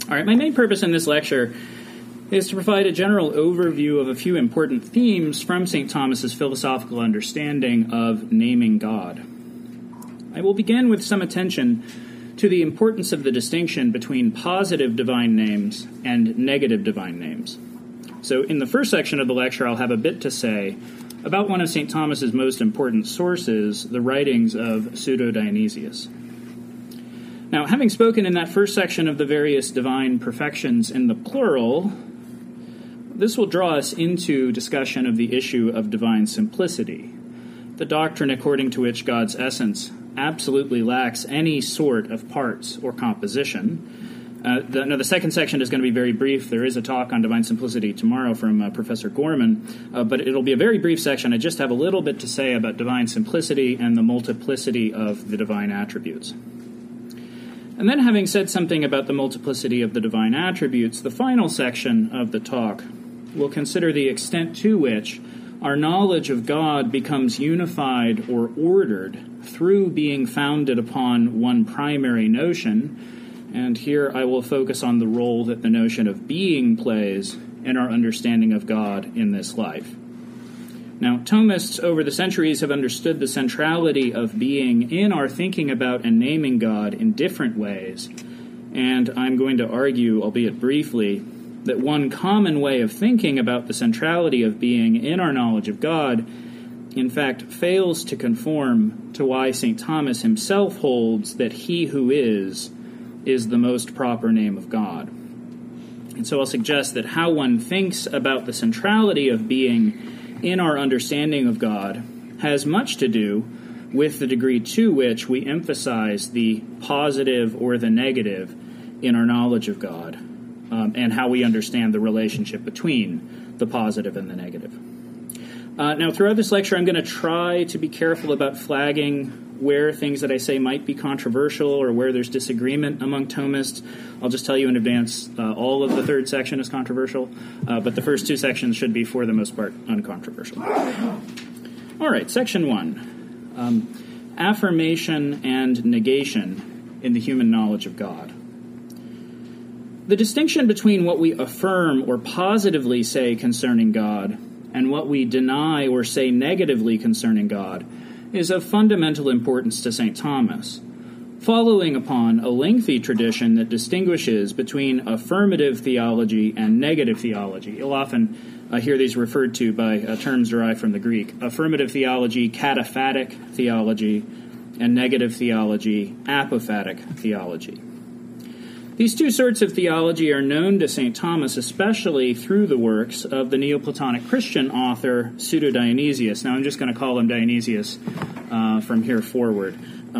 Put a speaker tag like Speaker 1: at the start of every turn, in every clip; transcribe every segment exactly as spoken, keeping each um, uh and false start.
Speaker 1: All right, my main purpose in this lecture is to provide a general overview of a few important themes from Saint Thomas's philosophical understanding of naming God. I will begin with some attention to the importance of the distinction between positive divine names and negative divine names. So in the first section of the lecture, I'll have a bit to say about one of Saint Thomas's most important sources, the writings of Pseudo-Dionysius. Now, having spoken in that first section of the various divine perfections in the plural, this will draw us into discussion of the issue of divine simplicity, the doctrine according to which God's essence absolutely lacks any sort of parts or composition. Uh, the, now, the second section is going to be very brief. There is a talk on divine simplicity tomorrow from uh, Professor Gorman, uh, but it'll be a very brief section. I just have a little bit to say about divine simplicity and the multiplicity of the divine attributes. And then, having said something about the multiplicity of the divine attributes, the final section of the talk will consider the extent to which our knowledge of God becomes unified or ordered through being founded upon one primary notion. And here I will focus on the role that the notion of being plays in our understanding of God in this life. Now, Thomists over the centuries have understood the centrality of being in our thinking about and naming God in different ways, and I'm going to argue, albeit briefly, that one common way of thinking about the centrality of being in our knowledge of God, in fact, fails to conform to why Saint Thomas himself holds that he who is, is the most proper name of God. And so I'll suggest that how one thinks about the centrality of being in our understanding of God has much to do with the degree to which we emphasize the positive or the negative in our knowledge of God, um, and how we understand the relationship between the positive and the negative. Uh, now, throughout this lecture, I'm going to try to be careful about flagging where things that I say might be controversial or where there's disagreement among Thomists. I'll just tell you in advance, uh, all of the third section is controversial, uh, but the first two sections should be, for the most part, uncontroversial. All right, section one, um, affirmation and negation in the human knowledge of God. The distinction between what we affirm or positively say concerning God and what we deny or say negatively concerning God is of fundamental importance to Saint Thomas, following upon a lengthy tradition that distinguishes between affirmative theology and negative theology. You'll often uh, hear these referred to by uh, terms derived from the Greek: affirmative theology, cataphatic theology, and negative theology, apophatic theology. These two sorts of theology are known to Saint Thomas especially through the works of the Neoplatonic Christian author Pseudo-Dionysius. Now, I'm just going to call him Dionysius uh, from here forward.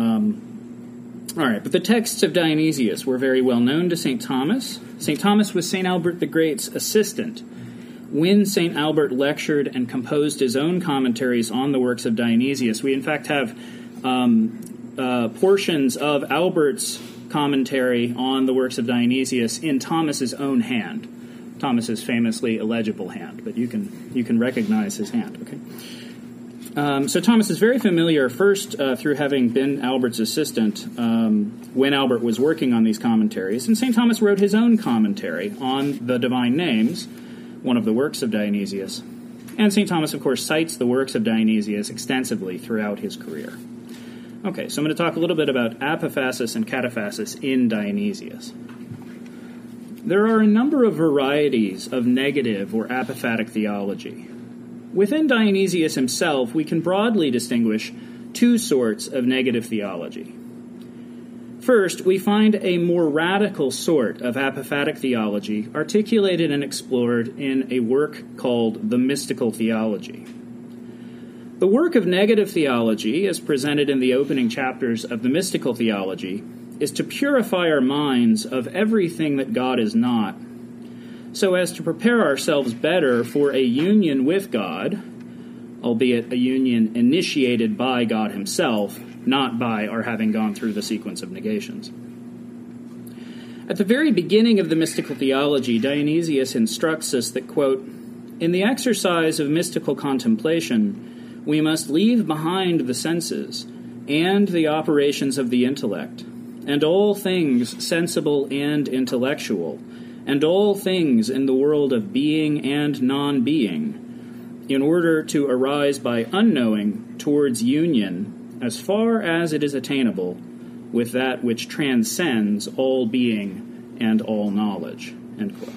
Speaker 1: Um, all right, but the texts of Dionysius were very well known to Saint Thomas. Saint Thomas was Saint Albert the Great's assistant when Saint Albert lectured and composed his own commentaries on the works of Dionysius. We, in fact, have um, uh, portions of Albert's commentary on the works of Dionysius in Thomas's own hand, Thomas's famously illegible hand, but you can you can recognize his hand. Okay, um, so Thomas is very familiar first uh, through having been Albert's assistant um, when Albert was working on these commentaries, and Saint Thomas wrote his own commentary on the divine names, one of the works of Dionysius, and Saint Thomas, of course, cites the works of Dionysius extensively throughout his career. Okay, so I'm going to talk a little bit about apophasis and cataphasis in Dionysius. There are a number of varieties of negative or apophatic theology. Within Dionysius himself, we can broadly distinguish two sorts of negative theology. First, we find a more radical sort of apophatic theology articulated and explored in a work called the Mystical Theology. The work of negative theology, as presented in the opening chapters of the Mystical Theology, is to purify our minds of everything that God is not, so as to prepare ourselves better for a union with God, albeit a union initiated by God himself, not by our having gone through the sequence of negations. At the very beginning of the Mystical Theology, Dionysius instructs us that, quote, "In the exercise of mystical contemplation, we must leave behind the senses and the operations of the intellect, and all things sensible and intellectual, and all things in the world of being and non-being, in order to arise by unknowing towards union, as far as it is attainable, with that which transcends all being and all knowledge." End quote.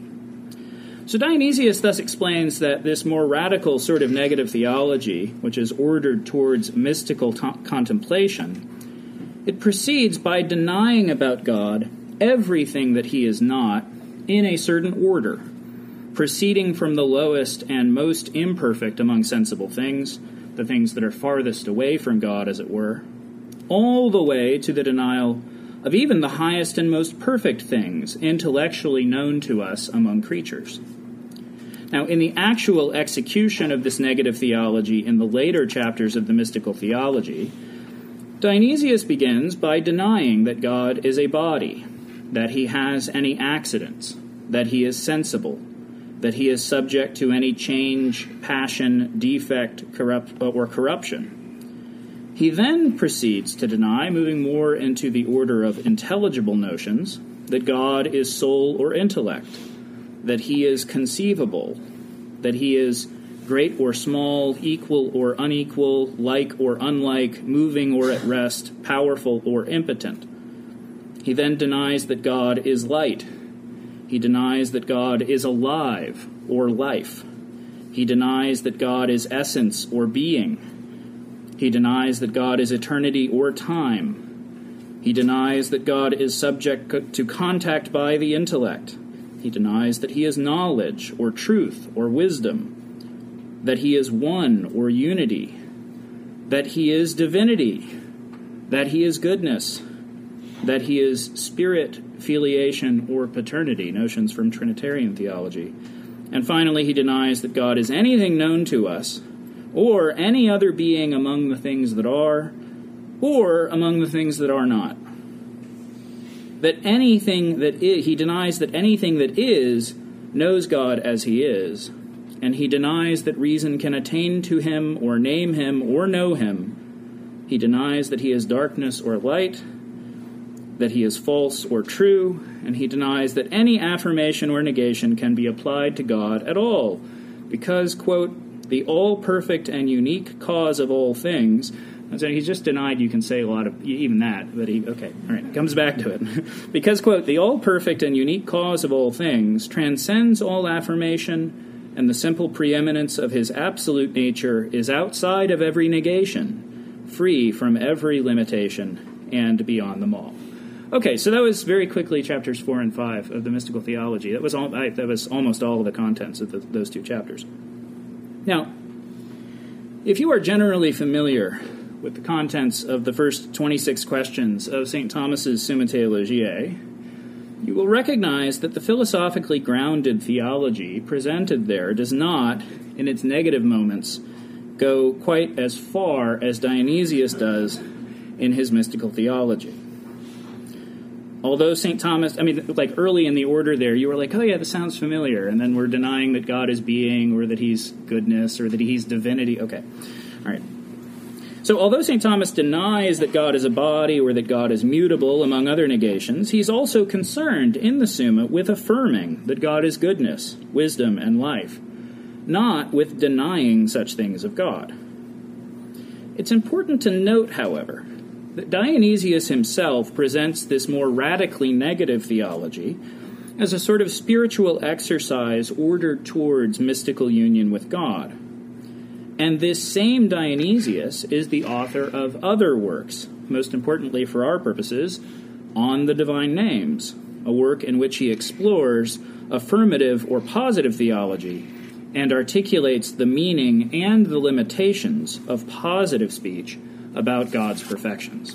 Speaker 1: So Dionysius thus explains that this more radical sort of negative theology, which is ordered towards mystical t- contemplation, it proceeds by denying about God everything that he is not in a certain order, proceeding from the lowest and most imperfect among sensible things, the things that are farthest away from God, as it were, all the way to the denial of even the highest and most perfect things intellectually known to us among creatures. Now, in the actual execution of this negative theology in the later chapters of the mystical theology, Dionysius begins by denying that God is a body, that he has any accidents, that he is sensible, that he is subject to any change, passion, defect, corrupt, or corruption. He then proceeds to deny, moving more into the order of intelligible notions, that God is soul or intellect, that he is conceivable, that he is great or small, equal or unequal, like or unlike, moving or at rest, powerful or impotent. He then denies that God is light. He denies that God is alive or life. He denies that God is essence or being. He denies that God is eternity or time. He denies that God is subject to contact by the intellect. He denies that he is knowledge or truth or wisdom, that he is one or unity, that he is divinity, that he is goodness, that he is spirit, filiation, or paternity, notions from Trinitarian theology. And finally, he denies that God is anything known to us, or any other being among the things that are, or among the things that are not. That anything that is, he denies that anything that is knows God as he is, and he denies that reason can attain to him or name him or know him. He denies that he is darkness or light, that he is false or true, and he denies that any affirmation or negation can be applied to God at all, because, quote, the all-perfect and unique cause of all things. And so he's just denied you can say a lot of, even that, but he, okay, all right, comes back to it. Because, quote, the all-perfect and unique cause of all things transcends all affirmation, and the simple preeminence of his absolute nature is outside of every negation, free from every limitation, and beyond them all. Okay, so that was very quickly chapters four and five of the Mystical Theology. That was all, I, that was almost all of the contents of the, those two chapters. Now, if you are generally familiar with the contents of the first twenty-six questions of Saint Thomas's Summa Theologiae, you will recognize that the philosophically grounded theology presented there does not, in its negative moments, go quite as far as Dionysius does in his mystical theology. Although Saint Thomas, I mean, like early in the order there, you were like, oh yeah, this sounds familiar, and then we're denying that God is being, or that he's goodness, or that he's divinity. Okay, all right. So although Saint Thomas denies that God is a body, or that God is mutable, among other negations, he's also concerned in the Summa with affirming that God is goodness, wisdom, and life, not with denying such things of God. It's important to note, however, that Dionysius himself presents this more radically negative theology as a sort of spiritual exercise ordered towards mystical union with God. And this same Dionysius is the author of other works, most importantly for our purposes, on the divine names, a work in which he explores affirmative or positive theology and articulates the meaning and the limitations of positive speech about God's perfections.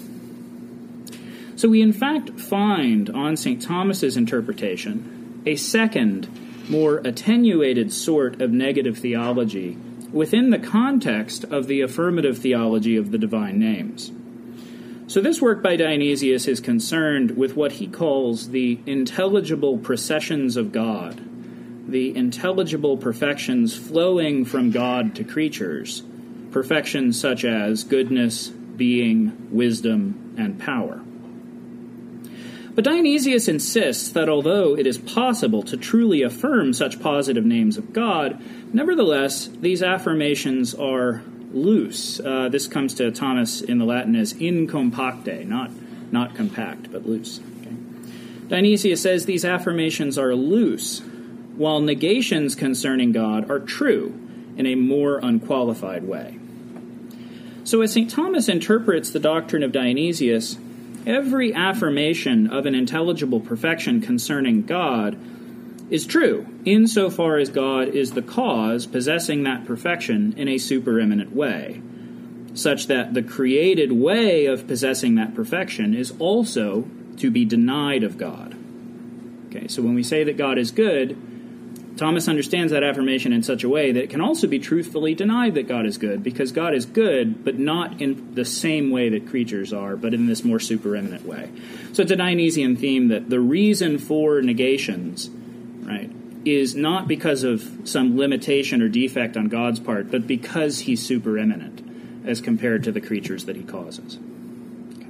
Speaker 1: So we in fact find on Saint Thomas's interpretation a second, more attenuated sort of negative theology within the context of the affirmative theology of the divine names. So this work by Dionysius is concerned with what he calls the intelligible processions of God, the intelligible perfections flowing from God to creatures, perfections such as goodness, being, wisdom, and power. But Dionysius insists that although it is possible to truly affirm such positive names of God, nevertheless, these affirmations are loose. Uh, this comes to Thomas in the Latin as incompacte, not, not compact, but loose. Okay? Dionysius says these affirmations are loose, while negations concerning God are true in a more unqualified way. So as Saint Thomas interprets the doctrine of Dionysius, every affirmation of an intelligible perfection concerning God is true, insofar as God is the cause possessing that perfection in a supereminent way, such that the created way of possessing that perfection is also to be denied of God. Okay, so when we say that God is good, Thomas understands that affirmation in such a way that it can also be truthfully denied that God is good, because God is good, but not in the same way that creatures are, but in this more supereminent way. So it's a Dionysian theme that the reason for negations, right, is not because of some limitation or defect on God's part, but because he's supereminent as compared to the creatures that he causes. Okay.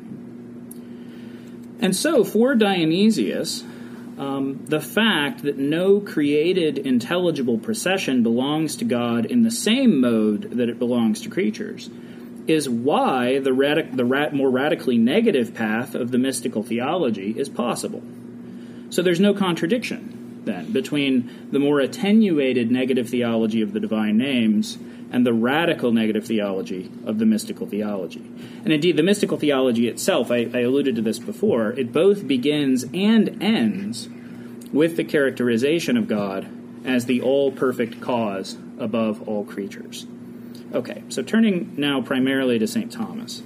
Speaker 1: And so for Dionysius, Um, the fact that no created intelligible procession belongs to God in the same mode that it belongs to creatures is why the, radic- the rat- more radically negative path of the mystical theology is possible. So there's no contradiction, then, between the more attenuated negative theology of the divine names and the radical negative theology of the mystical theology. And indeed, the mystical theology itself, I, I alluded to this before, it both begins and ends with the characterization of God as the all-perfect cause above all creatures. Okay, so turning now primarily to Saint Thomas.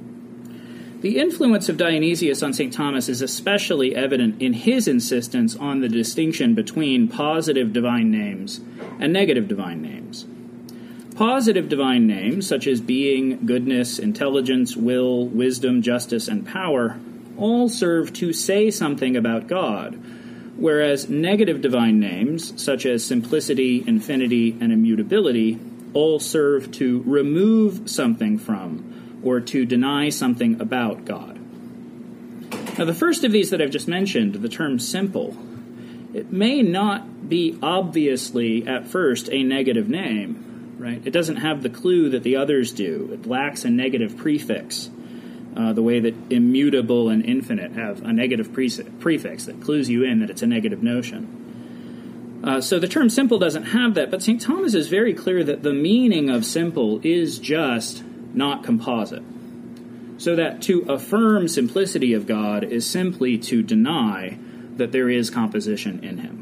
Speaker 1: The influence of Dionysius on Saint Thomas is especially evident in his insistence on the distinction between positive divine names and negative divine names. Positive divine names, such as being, goodness, intelligence, will, wisdom, justice, and power, all serve to say something about God, whereas negative divine names, such as simplicity, infinity, and immutability, all serve to remove something from or to deny something about God. Now, the first of these that I've just mentioned, the term simple, it may not be obviously at first a negative name. Right? It doesn't have the clue that the others do. It lacks a negative prefix, uh, the way that immutable and infinite have a negative pre- prefix that clues you in that it's a negative notion. Uh, so the term simple doesn't have that, but Saint Thomas is very clear that the meaning of simple is just not composite. So that to affirm simplicity of God is simply to deny that there is composition in him.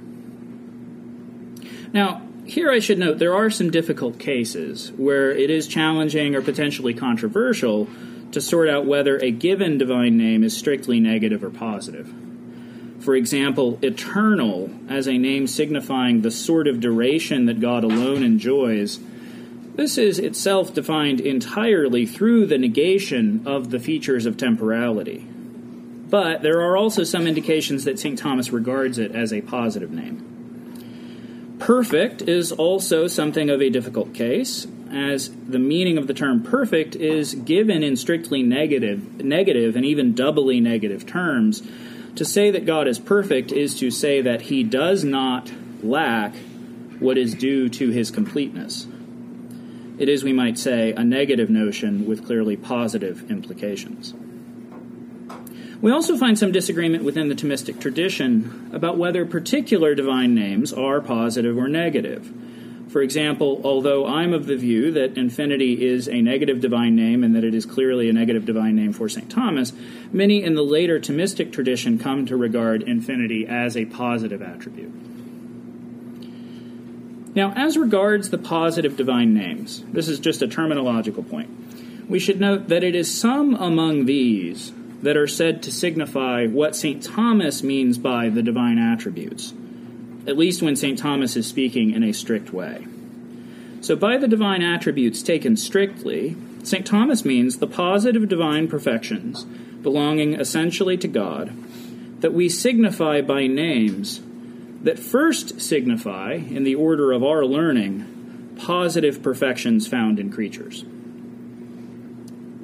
Speaker 1: Now, here I should note there are some difficult cases where it is challenging or potentially controversial to sort out whether a given divine name is strictly negative or positive. For example, eternal as a name signifying the sort of duration that God alone enjoys, this is itself defined entirely through the negation of the features of temporality. But there are also some indications that Saint Thomas regards it as a positive name. Perfect is also something of a difficult case, as the meaning of the term perfect is given in strictly negative, negative and even doubly negative terms. To say that God is perfect is to say that he does not lack what is due to his completeness. It is, we might say, a negative notion with clearly positive implications. We also find some disagreement within the Thomistic tradition about whether particular divine names are positive or negative. For example, although I'm of the view that infinity is a negative divine name and that it is clearly a negative divine name for Saint Thomas, many in the later Thomistic tradition come to regard infinity as a positive attribute. Now, as regards the positive divine names, this is just a terminological point, we should note that it is some among these that are said to signify what Saint Thomas means by the divine attributes, at least when Saint Thomas is speaking in a strict way. So by the divine attributes taken strictly, Saint Thomas means the positive divine perfections belonging essentially to God that we signify by names that first signify, in the order of our learning, positive perfections found in creatures.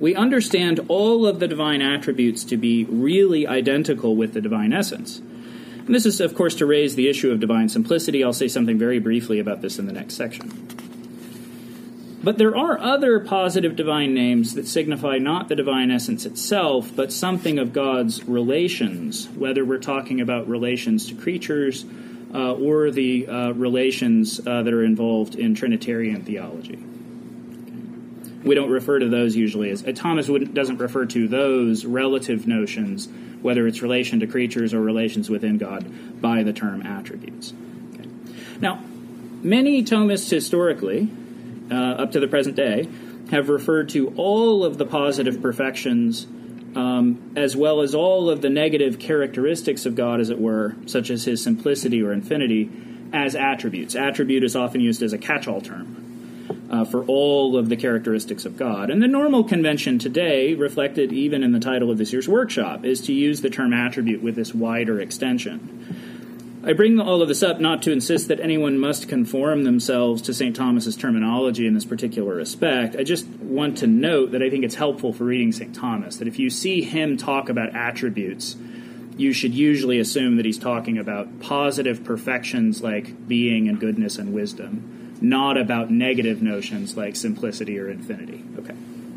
Speaker 1: we understand all of the divine attributes to be really identical with the divine essence. And this is, of course, to raise the issue of divine simplicity. I'll say something very briefly about this in the next section. But there are other positive divine names that signify not the divine essence itself, but something of God's relations, whether we're talking about relations to creatures uh, or the uh, relations uh, that are involved in Trinitarian theology. Okay. We don't refer to those usually as... Uh, Thomas wouldn't, doesn't refer to those relative notions, whether it's relation to creatures or relations within God, by the term attributes. Okay. Now, many Thomists historically... Uh, up to the present day, have referred to all of the positive perfections um, as well as all of the negative characteristics of God, as it were, such as his simplicity or infinity, as attributes. Attribute is often used as a catch-all term uh, for all of the characteristics of God. And the normal convention today, reflected even in the title of this year's workshop, is to use the term attribute with this wider extension. I bring all of this up not to insist that anyone must conform themselves to Saint Thomas's terminology in this particular respect. I just want to note that I think it's helpful for reading Saint Thomas, that if you see him talk about attributes, you should usually assume that he's talking about positive perfections like being and goodness and wisdom, not about negative notions like simplicity or infinity. Okay.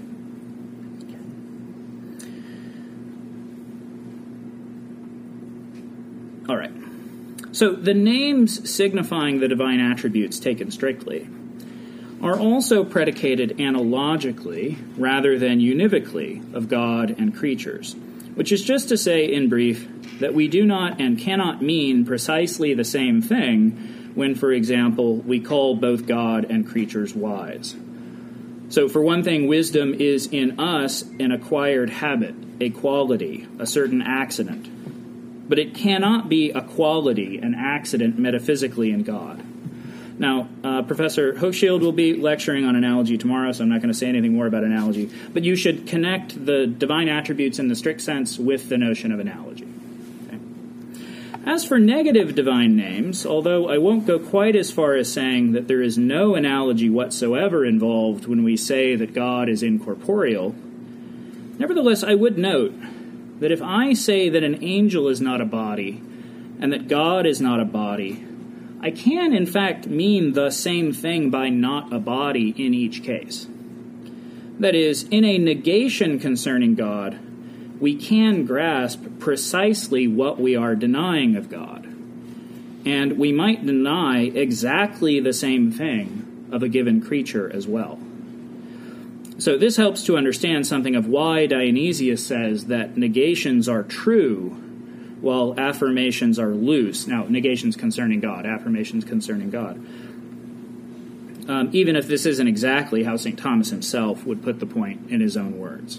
Speaker 1: All right. So the names signifying the divine attributes taken strictly are also predicated analogically rather than univocally of God and creatures, which is just to say, in brief, that we do not and cannot mean precisely the same thing when, for example, we call both God and creatures wise. So, for one thing, wisdom is in us an acquired habit, a quality, a certain accident. But it cannot be a quality, an accident metaphysically in God. Now, uh, Professor Hochschild will be lecturing on analogy tomorrow, so I'm not going to say anything more about analogy. But you should connect the divine attributes in the strict sense with the notion of analogy. Okay. As for negative divine names, although I won't go quite as far as saying that there is no analogy whatsoever involved when we say that God is incorporeal, nevertheless, I would note that if I say that an angel is not a body and that God is not a body, I can, in fact, mean the same thing by not a body in each case. That is, in a negation concerning God, we can grasp precisely what we are denying of God. And we might deny exactly the same thing of a given creature as well. So this helps to understand something of why Dionysius says that negations are true while affirmations are loose. Now, negations concerning God, affirmations concerning God. Um, even if this isn't exactly how Saint Thomas himself would put the point in his own words.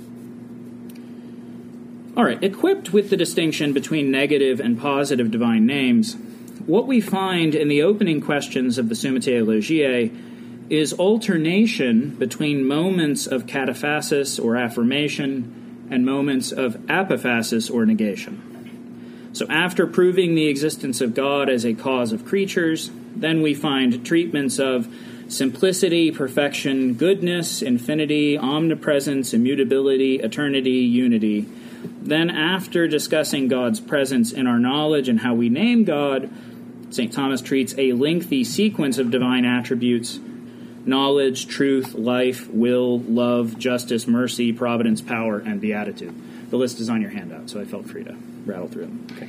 Speaker 1: All right, equipped with the distinction between negative and positive divine names, what we find in the opening questions of the Summa Theologiae is alternation between moments of cataphasis or affirmation and moments of apophasis or negation. So after proving the existence of God as a cause of creatures, then we find treatments of simplicity, perfection, goodness, infinity, omnipresence, immutability, eternity, unity. Then after discussing God's presence in our knowledge and how we name God, Saint Thomas treats a lengthy sequence of divine attributes: knowledge, truth, life, will, love, justice, mercy, providence, power, and beatitude. The list is on your handout, so I felt free to rattle through them. Okay.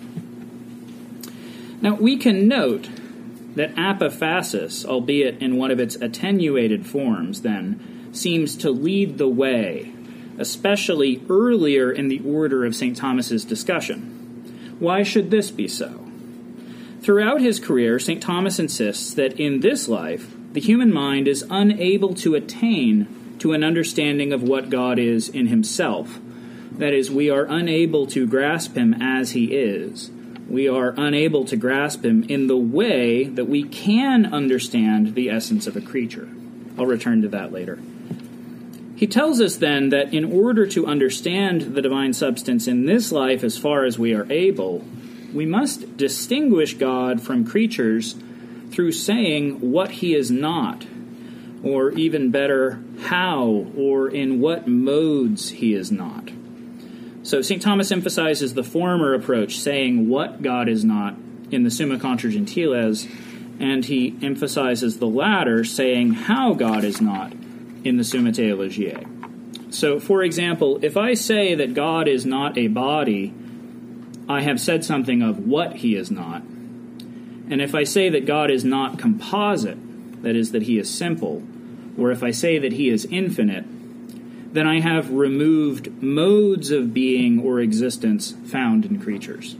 Speaker 1: Now, we can note that apophasis, albeit in one of its attenuated forms, then, seems to lead the way, especially earlier in the order of Saint Thomas's discussion. Why should this be so? Throughout his career, Saint Thomas insists that in this life, the human mind is unable to attain to an understanding of what God is in himself. That is, we are unable to grasp him as he is. We are unable to grasp him in the way that we can understand the essence of a creature. I'll return to that later. He tells us then that in order to understand the divine substance in this life as far as we are able, we must distinguish God from creatures through saying what he is not, or even better, how or in what modes he is not. So Saint Thomas emphasizes the former approach, saying what God is not in the Summa Contra Gentiles, and he emphasizes the latter, saying how God is not in the Summa Theologiae. So, for example, if I say that God is not a body, I have said something of what he is not. And if I say that God is not composite, that is, that he is simple, or if I say that he is infinite, then I have removed modes of being or existence found in creatures.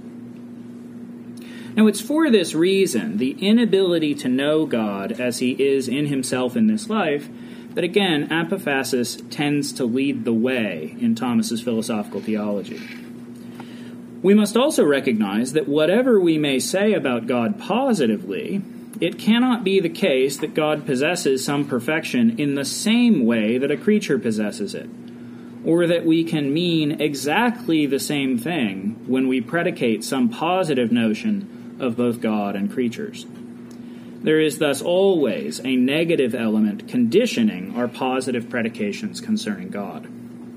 Speaker 1: Now, it's for this reason, the inability to know God as he is in himself in this life, that again, apophasis tends to lead the way in Thomas's philosophical theology. We must also recognize that whatever we may say about God positively, it cannot be the case that God possesses some perfection in the same way that a creature possesses it, or that we can mean exactly the same thing when we predicate some positive notion of both God and creatures. There is thus always a negative element conditioning our positive predications concerning God.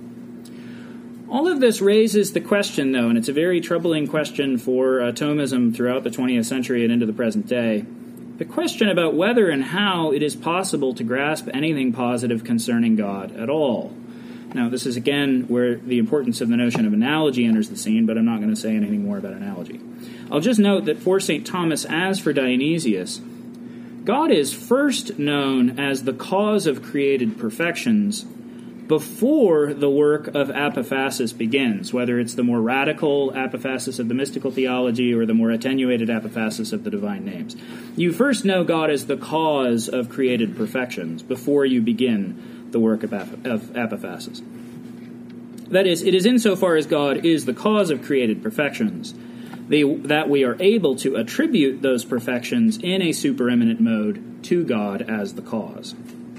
Speaker 1: All of this raises the question, though, and it's a very troubling question for uh, Thomism throughout the twentieth century and into the present day, the question about whether and how it is possible to grasp anything positive concerning God at all. Now, this is again where the importance of the notion of analogy enters the scene, but I'm not going to say anything more about analogy. I'll just note that for Saint Thomas, as for Dionysius, God is first known as the cause of created perfections before the work of apophasis begins, whether it's the more radical apophasis of the mystical theology or the more attenuated apophasis of the divine names. You first know God as the cause of created perfections before you begin the work of, ap- of apophasis. That is, it is insofar as God is the cause of created perfections They, that we are able to attribute those perfections in a supereminent mode to God as the cause.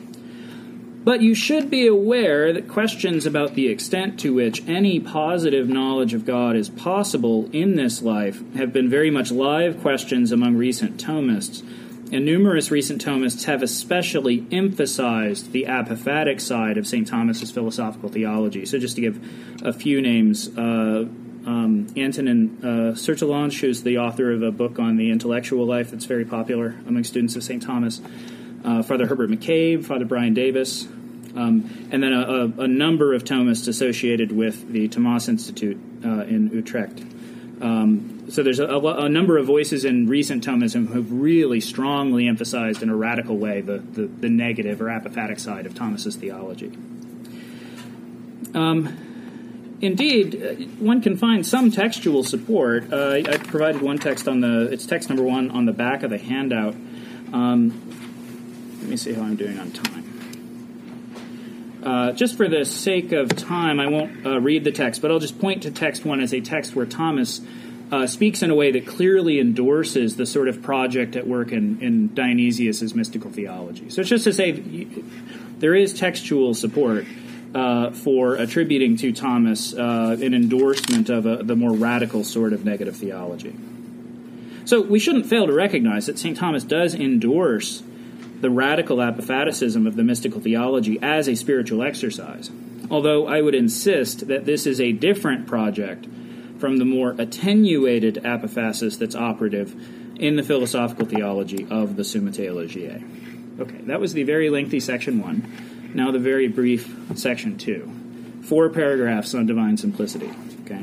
Speaker 1: But you should be aware that questions about the extent to which any positive knowledge of God is possible in this life have been very much live questions among recent Thomists, and numerous recent Thomists have especially emphasized the apophatic side of Saint Thomas's philosophical theology. So just to give a few names, uh, Um, Antonin uh, Sertalange, who's the author of a book on the intellectual life that's very popular among students of Saint Thomas, uh, Father Herbert McCabe, Father Brian Davis, um, and then a, a, a number of Thomists associated with the Thomas Institute uh, in Utrecht. Um, so there's a, a, a number of voices in recent Thomism who have really strongly emphasized in a radical way the, the, the negative or apophatic side of Thomas's theology. Um Indeed, one can find some textual support. Uh, I provided one text on the, it's text number one on the back of the handout. Um, let me see how I'm doing on time. Uh, just for the sake of time, I won't uh, read the text, but I'll just point to text one as a text where Thomas uh, speaks in a way that clearly endorses the sort of project at work in, in Dionysius's mystical theology. So it's just to say there is textual support Uh, for attributing to Thomas uh, an endorsement of a, the more radical sort of negative theology. So we shouldn't fail to recognize that Saint Thomas does endorse the radical apophaticism of the mystical theology as a spiritual exercise, although I would insist that this is a different project from the more attenuated apophasis that's operative in the philosophical theology of the Summa Theologiae. Okay, that was the very lengthy section one. Now the very brief section two. Four paragraphs on divine simplicity. Okay.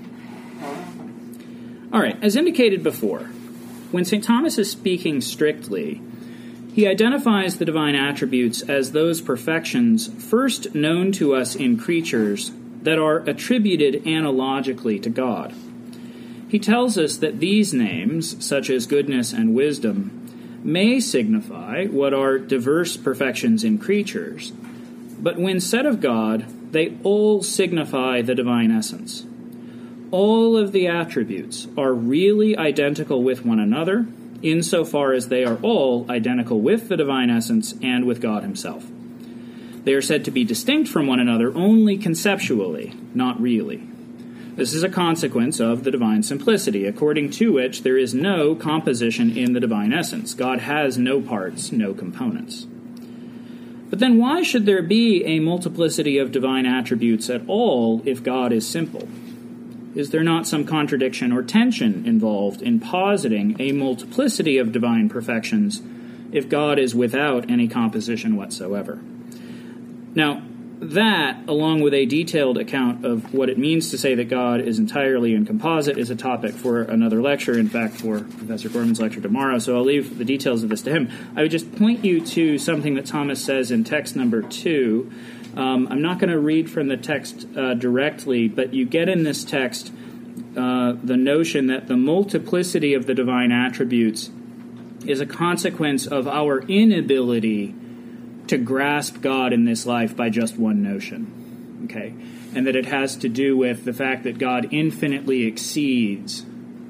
Speaker 1: All right, as indicated before, when Saint Thomas is speaking strictly, he identifies the divine attributes as those perfections first known to us in creatures that are attributed analogically to God. He tells us that these names, such as goodness and wisdom, may signify what are diverse perfections in creatures, but when said of God, they all signify the divine essence. All of the attributes are really identical with one another, insofar as they are all identical with the divine essence and with God himself. They are said to be distinct from one another only conceptually, not really. This is a consequence of the divine simplicity, according to which there is no composition in the divine essence. God has no parts, no components. But then why should there be a multiplicity of divine attributes at all if God is simple? Is there not some contradiction or tension involved in positing a multiplicity of divine perfections if God is without any composition whatsoever? Now, that, along with a detailed account of what it means to say that God is entirely incomposite, is a topic for another lecture, in fact, for Professor Gorman's lecture tomorrow, so I'll leave the details of this to him. I would just point you to something that Thomas says in text number two. Um, I'm not going to read from the text uh, directly, but you get in this text uh, the notion that the multiplicity of the divine attributes is a consequence of our inability to grasp God in this life by just one notion, okay? And that it has to do with the fact that God infinitely exceeds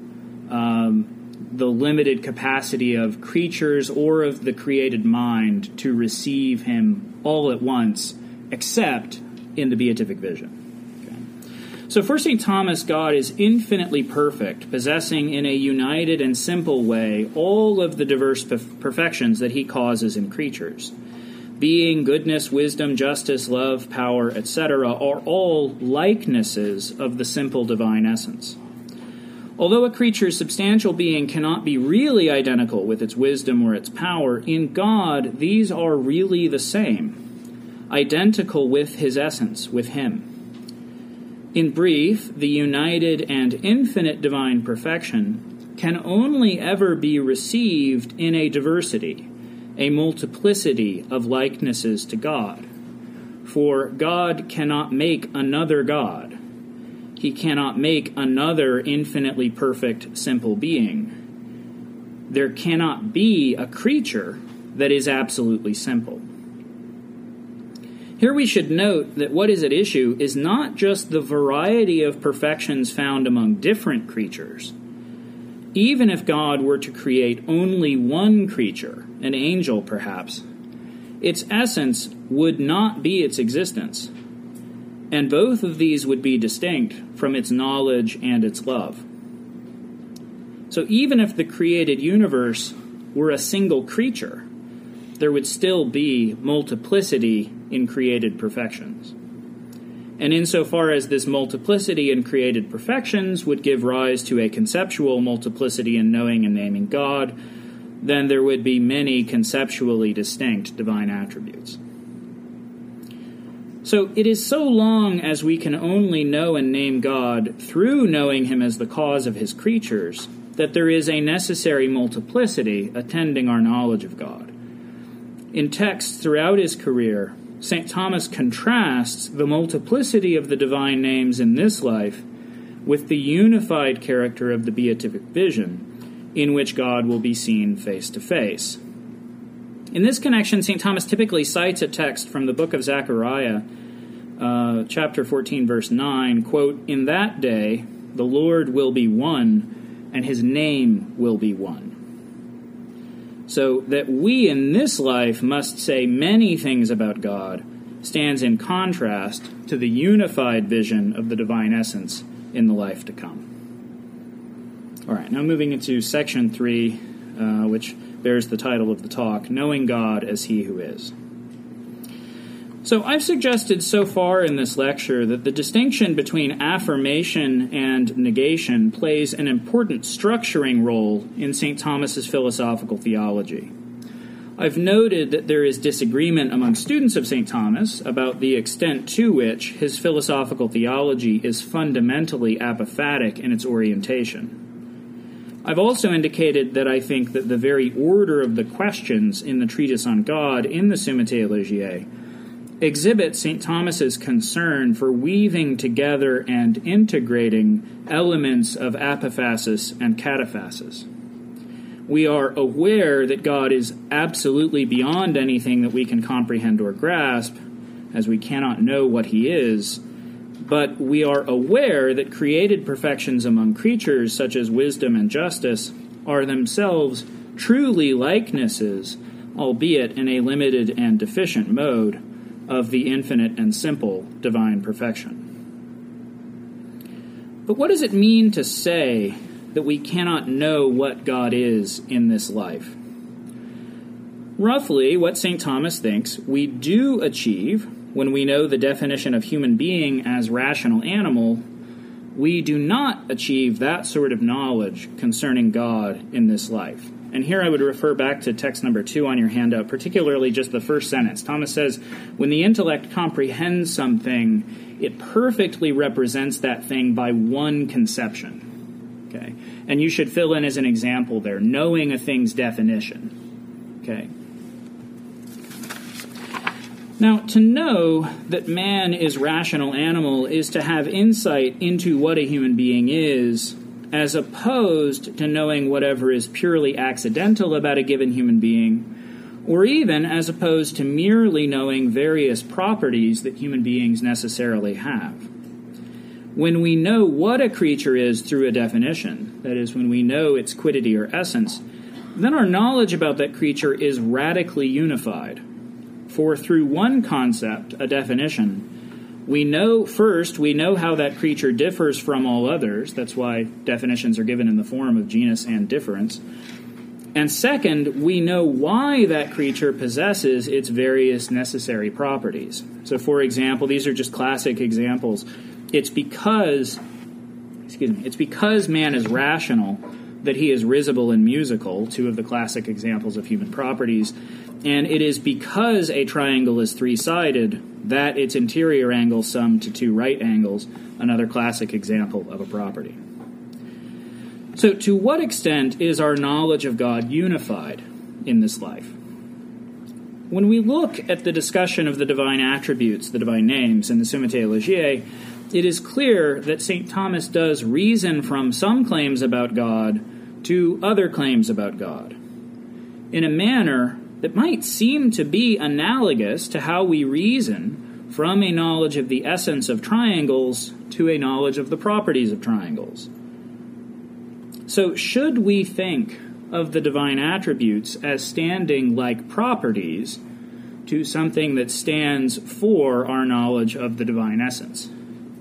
Speaker 1: um, the limited capacity of creatures or of the created mind to receive him all at once, except in the beatific vision. Okay? So for Saint Thomas, God is infinitely perfect, possessing in a united and simple way all of the diverse perfections that he causes in creatures. Being, goodness, wisdom, justice, love, power, et cetera are all likenesses of the simple divine essence. Although a creature's substantial being cannot be really identical with its wisdom or its power, in God these are really the same, identical with his essence, with him. In brief, the united and infinite divine perfection can only ever be received in a diversity, a multiplicity of likenesses to God. For God cannot make another God. He cannot make another infinitely perfect, simple being. There cannot be a creature that is absolutely simple. Here we should note that what is at issue is not just the variety of perfections found among different creatures. Even if God were to create only one creature, an angel perhaps, its essence would not be its existence, and both of these would be distinct from its knowledge and its love. So even if the created universe were a single creature, there would still be multiplicity in created perfections. And insofar as this multiplicity in created perfections would give rise to a conceptual multiplicity in knowing and naming God, then there would be many conceptually distinct divine attributes. So it is so long as we can only know and name God through knowing him as the cause of his creatures that there is a necessary multiplicity attending our knowledge of God. In texts throughout his career, Saint Thomas contrasts the multiplicity of the divine names in this life with the unified character of the beatific vision, in which God will be seen face to face. In this connection, Saint Thomas typically cites a text from the book of Zechariah, uh, chapter fourteen, verse nine, quote, "In that day the Lord will be one, and his name will be one." So that we in this life must say many things about God stands in contrast to the unified vision of the divine essence in the life to come. All right, now moving into section three, uh, which bears the title of the talk, Knowing God as He Who Is. So I've suggested so far in this lecture that the distinction between affirmation and negation plays an important structuring role in Saint Thomas's philosophical theology. I've noted that there is disagreement among students of Saint Thomas about the extent to which his philosophical theology is fundamentally apophatic in its orientation. I've also indicated that I think that the very order of the questions in the treatise on God in the Summa Theologiae exhibit Saint Thomas's concern for weaving together and integrating elements of apophasis and cataphasis. We are aware that God is absolutely beyond anything that we can comprehend or grasp, as we cannot know what he is, but we are aware that created perfections among creatures, such as wisdom and justice, are themselves truly likenesses, albeit in a limited and deficient mode, of the infinite and simple divine perfection. But what does it mean to say that we cannot know what God is in this life? Roughly, what Saint Thomas thinks we do achieve when we know the definition of human being as rational animal, we do not achieve that sort of knowledge concerning God in this life. And here I would refer back to text number two on your handout, particularly just the first sentence. Thomas says, when the intellect comprehends something, it perfectly represents that thing by one conception. Okay? And you should fill in as an example there, knowing a thing's definition. Okay? Now, to know that man is rational animal is to have insight into what a human being is, as opposed to knowing whatever is purely accidental about a given human being, or even as opposed to merely knowing various properties that human beings necessarily have. When we know what a creature is through a definition, that is, when we know its quiddity or essence, then our knowledge about that creature is radically unified. For through one concept, a definition, we know, first, we know how that creature differs from all others. That's why definitions are given in the form of genus and difference. And second, we know why that creature possesses its various necessary properties. So, for example, these are just classic examples. It's because, excuse me, it's because man is rational that he is risible and musical, two of the classic examples of human properties. And it is because a triangle is three-sided that its interior angles sum to two right angles, another classic example of a property. So to what extent is our knowledge of God unified in this life? When we look at the discussion of the divine attributes, the divine names, in the Summa Theologiae, it is clear that Saint Thomas does reason from some claims about God to other claims about God, in a manner that might seem to be analogous to how we reason from a knowledge of the essence of triangles to a knowledge of the properties of triangles. So should we think of the divine attributes as standing like properties to something that stands for our knowledge of the divine essence?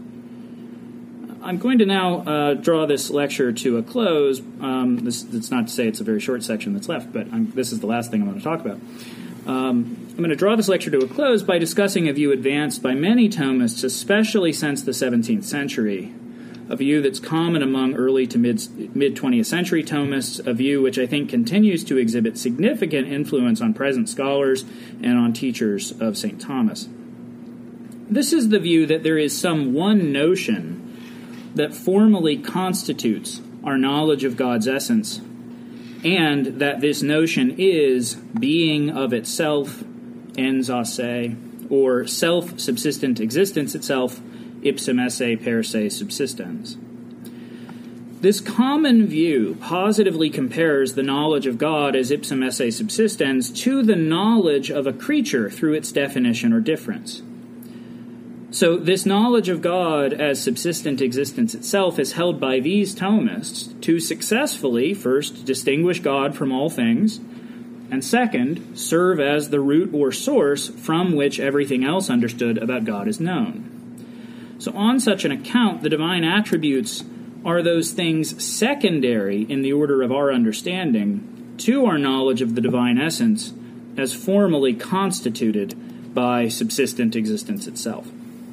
Speaker 1: I'm going to now uh, draw this lecture to a close. Um, this, that's not to say it's a very short section that's left, but I'm, this is the last thing I'm going to talk about. Um, I'm going to draw this lecture to a close by discussing a view advanced by many Thomists, especially since the seventeenth century, a view that's common among early to mid, mid-twentieth century Thomists, a view which I think continues to exhibit significant influence on present scholars and on teachers of Saint Thomas. This is the view that there is some one notion that formally constitutes our knowledge of God's essence, and that this notion is being of itself, ens a se, or self-subsistent existence itself, ipsum esse per se subsistens. This common view positively compares the knowledge of God as ipsum esse subsistens to the knowledge of a creature through its definition or difference. So this knowledge of God as subsistent existence itself is held by these Thomists to successfully, first, distinguish God from all things, and second, serve as the root or source from which everything else understood about God is known. So on such an account, the divine attributes are those things secondary in the order of our understanding to our knowledge of the divine essence as formally constituted by subsistent existence itself.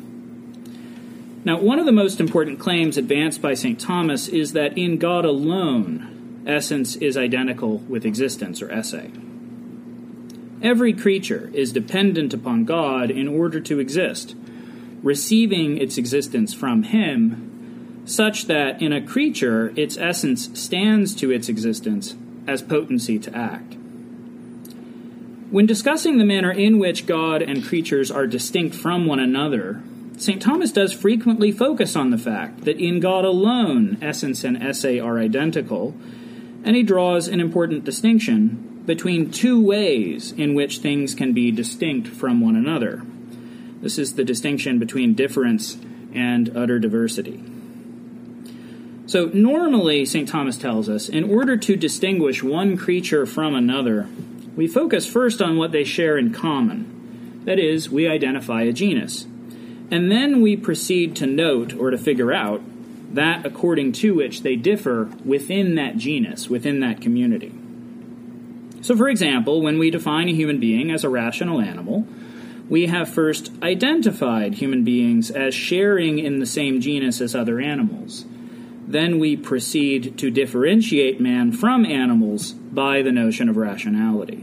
Speaker 1: Now, one of the most important claims advanced by Saint Thomas is that in God alone, essence is identical with existence, or esse. Every creature is dependent upon God in order to exist, receiving its existence from Him, such that in a creature its essence stands to its existence as potency to act. When discussing the manner in which God and creatures are distinct from one another, Saint Thomas does frequently focus on the fact that in God alone essence and esse are identical, and he draws an important distinction between two ways in which things can be distinct from one another. This is the distinction between difference and utter diversity. So normally, Saint Thomas tells us, in order to distinguish one creature from another, we focus first on what they share in common. That is, we identify a genus. And then we proceed to note, or to figure out, that according to which they differ within that genus, within that community. So, for example, when we define a human being as a rational animal, we have first identified human beings as sharing in the same genus as other animals. Then we proceed to differentiate man from animals by the notion of rationality.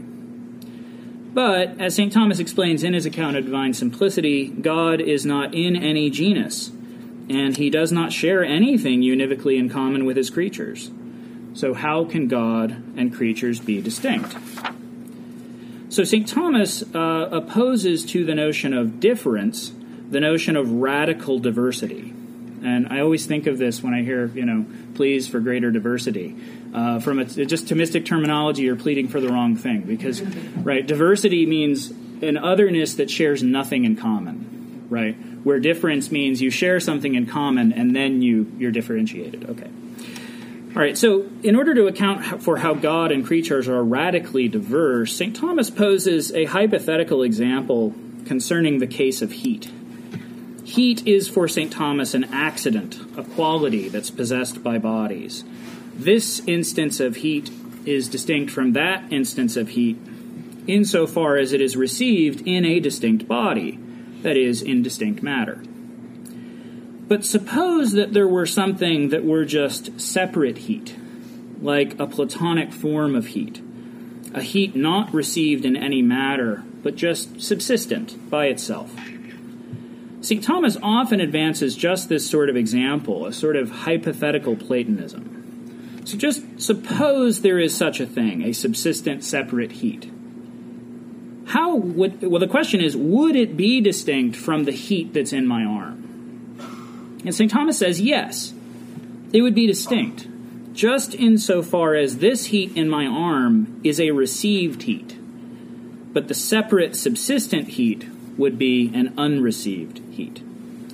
Speaker 1: But, as Saint Thomas explains in his account of divine simplicity, God is not in any genus, and he does not share anything univocally in common with his creatures. So how can God and creatures be distinct? So Saint Thomas uh, opposes to the notion of difference the notion of radical diversity. And I always think of this when I hear, you know, pleas for greater diversity. Uh, from a, just Thomistic terminology, you're pleading for the wrong thing. Because, right, diversity means an otherness that shares nothing in common, right? Where difference means you share something in common and then you, you're differentiated. Okay. All right, so in order to account for how God and creatures are radically diverse, Saint Thomas poses a hypothetical example concerning the case of heat. Heat is for Saint Thomas an accident, a quality that's possessed by bodies. This instance of heat is distinct from that instance of heat insofar as it is received in a distinct body, that is, in distinct matter. But suppose that there were something that were just separate heat, like a Platonic form of heat, a heat not received in any matter, but just subsistent by itself. Saint Thomas often advances just this sort of example, a sort of hypothetical Platonism. So just suppose there is such a thing, a subsistent separate heat. How would, well, the question is, would it be distinct from the heat that's in my arm? And Saint Thomas says, yes, it would be distinct, just insofar as this heat in my arm is a received heat, but the separate subsistent heat would be an unreceived heat.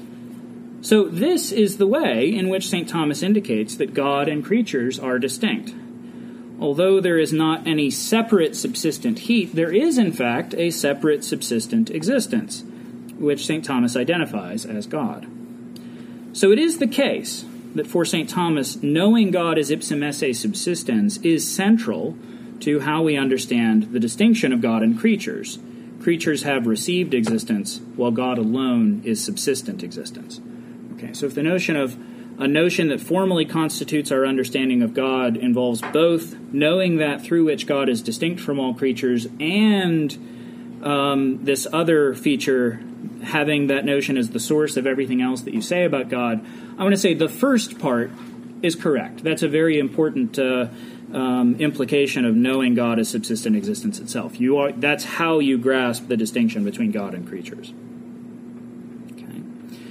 Speaker 1: So this is the way in which Saint Thomas indicates that God and creatures are distinct. Although there is not any separate subsistent heat, there is, in fact, a separate subsistent existence, which Saint Thomas identifies as God. So it is the case that for Saint Thomas, knowing God as ipsum esse subsistens is central to how we understand the distinction of God and creatures. Creatures have received existence, while God alone is subsistent existence. Okay, so if the notion of a notion that formally constitutes our understanding of God involves both knowing that through which God is distinct from all creatures and um, this other feature, having that notion as the source of everything else that you say about God, I want to say the first part is correct. That's a very important uh, um, implication of knowing God as subsistent existence itself. You are that's how you grasp the distinction between God and creatures. Okay.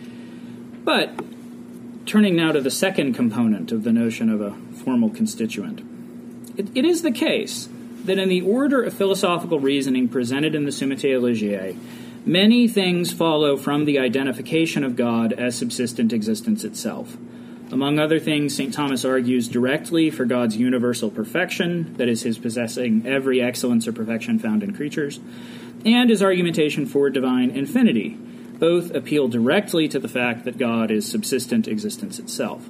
Speaker 1: But turning now to the second component of the notion of a formal constituent, it, it is the case that in the order of philosophical reasoning presented in the Summa Theologiae, many things follow from the identification of God as subsistent existence itself. Among other things, Saint Thomas argues directly for God's universal perfection, that is, his possessing every excellence or perfection found in creatures, and his argumentation for divine infinity. Both appeal directly to the fact that God is subsistent existence itself.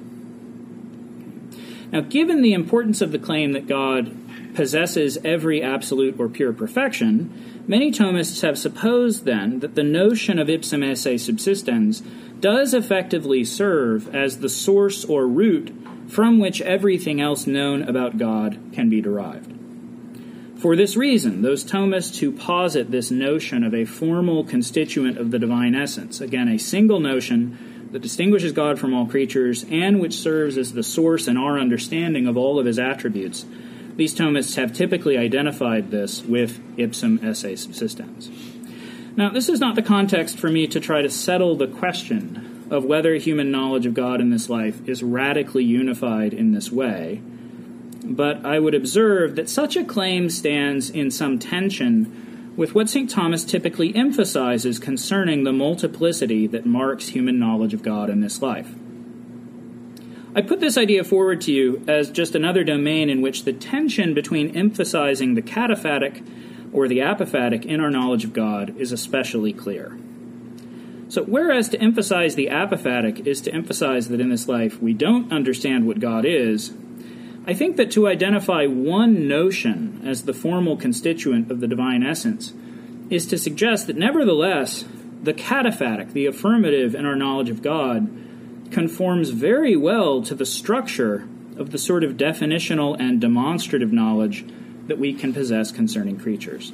Speaker 1: Now, given the importance of the claim that God possesses every absolute or pure perfection, many Thomists have supposed, then, that the notion of ipsum esse subsistens does effectively serve as the source or root from which everything else known about God can be derived. For this reason, those Thomists who posit this notion of a formal constituent of the divine essence, again, a single notion that distinguishes God from all creatures and which serves as the source in our understanding of all of his attributes, these Thomists have typically identified this with ipsum esse subsistens. Now, this is not the context for me to try to settle the question of whether human knowledge of God in this life is radically unified in this way, but I would observe that such a claim stands in some tension with what Saint Thomas typically emphasizes concerning the multiplicity that marks human knowledge of God in this life. I put this idea forward to you as just another domain in which the tension between emphasizing the cataphatic or the apophatic in our knowledge of God is especially clear. So whereas to emphasize the apophatic is to emphasize that in this life we don't understand what God is, I think that to identify one notion as the formal constituent of the divine essence is to suggest that nevertheless, the cataphatic, the affirmative in our knowledge of God, conforms very well to the structure of the sort of definitional and demonstrative knowledge that we can possess concerning creatures.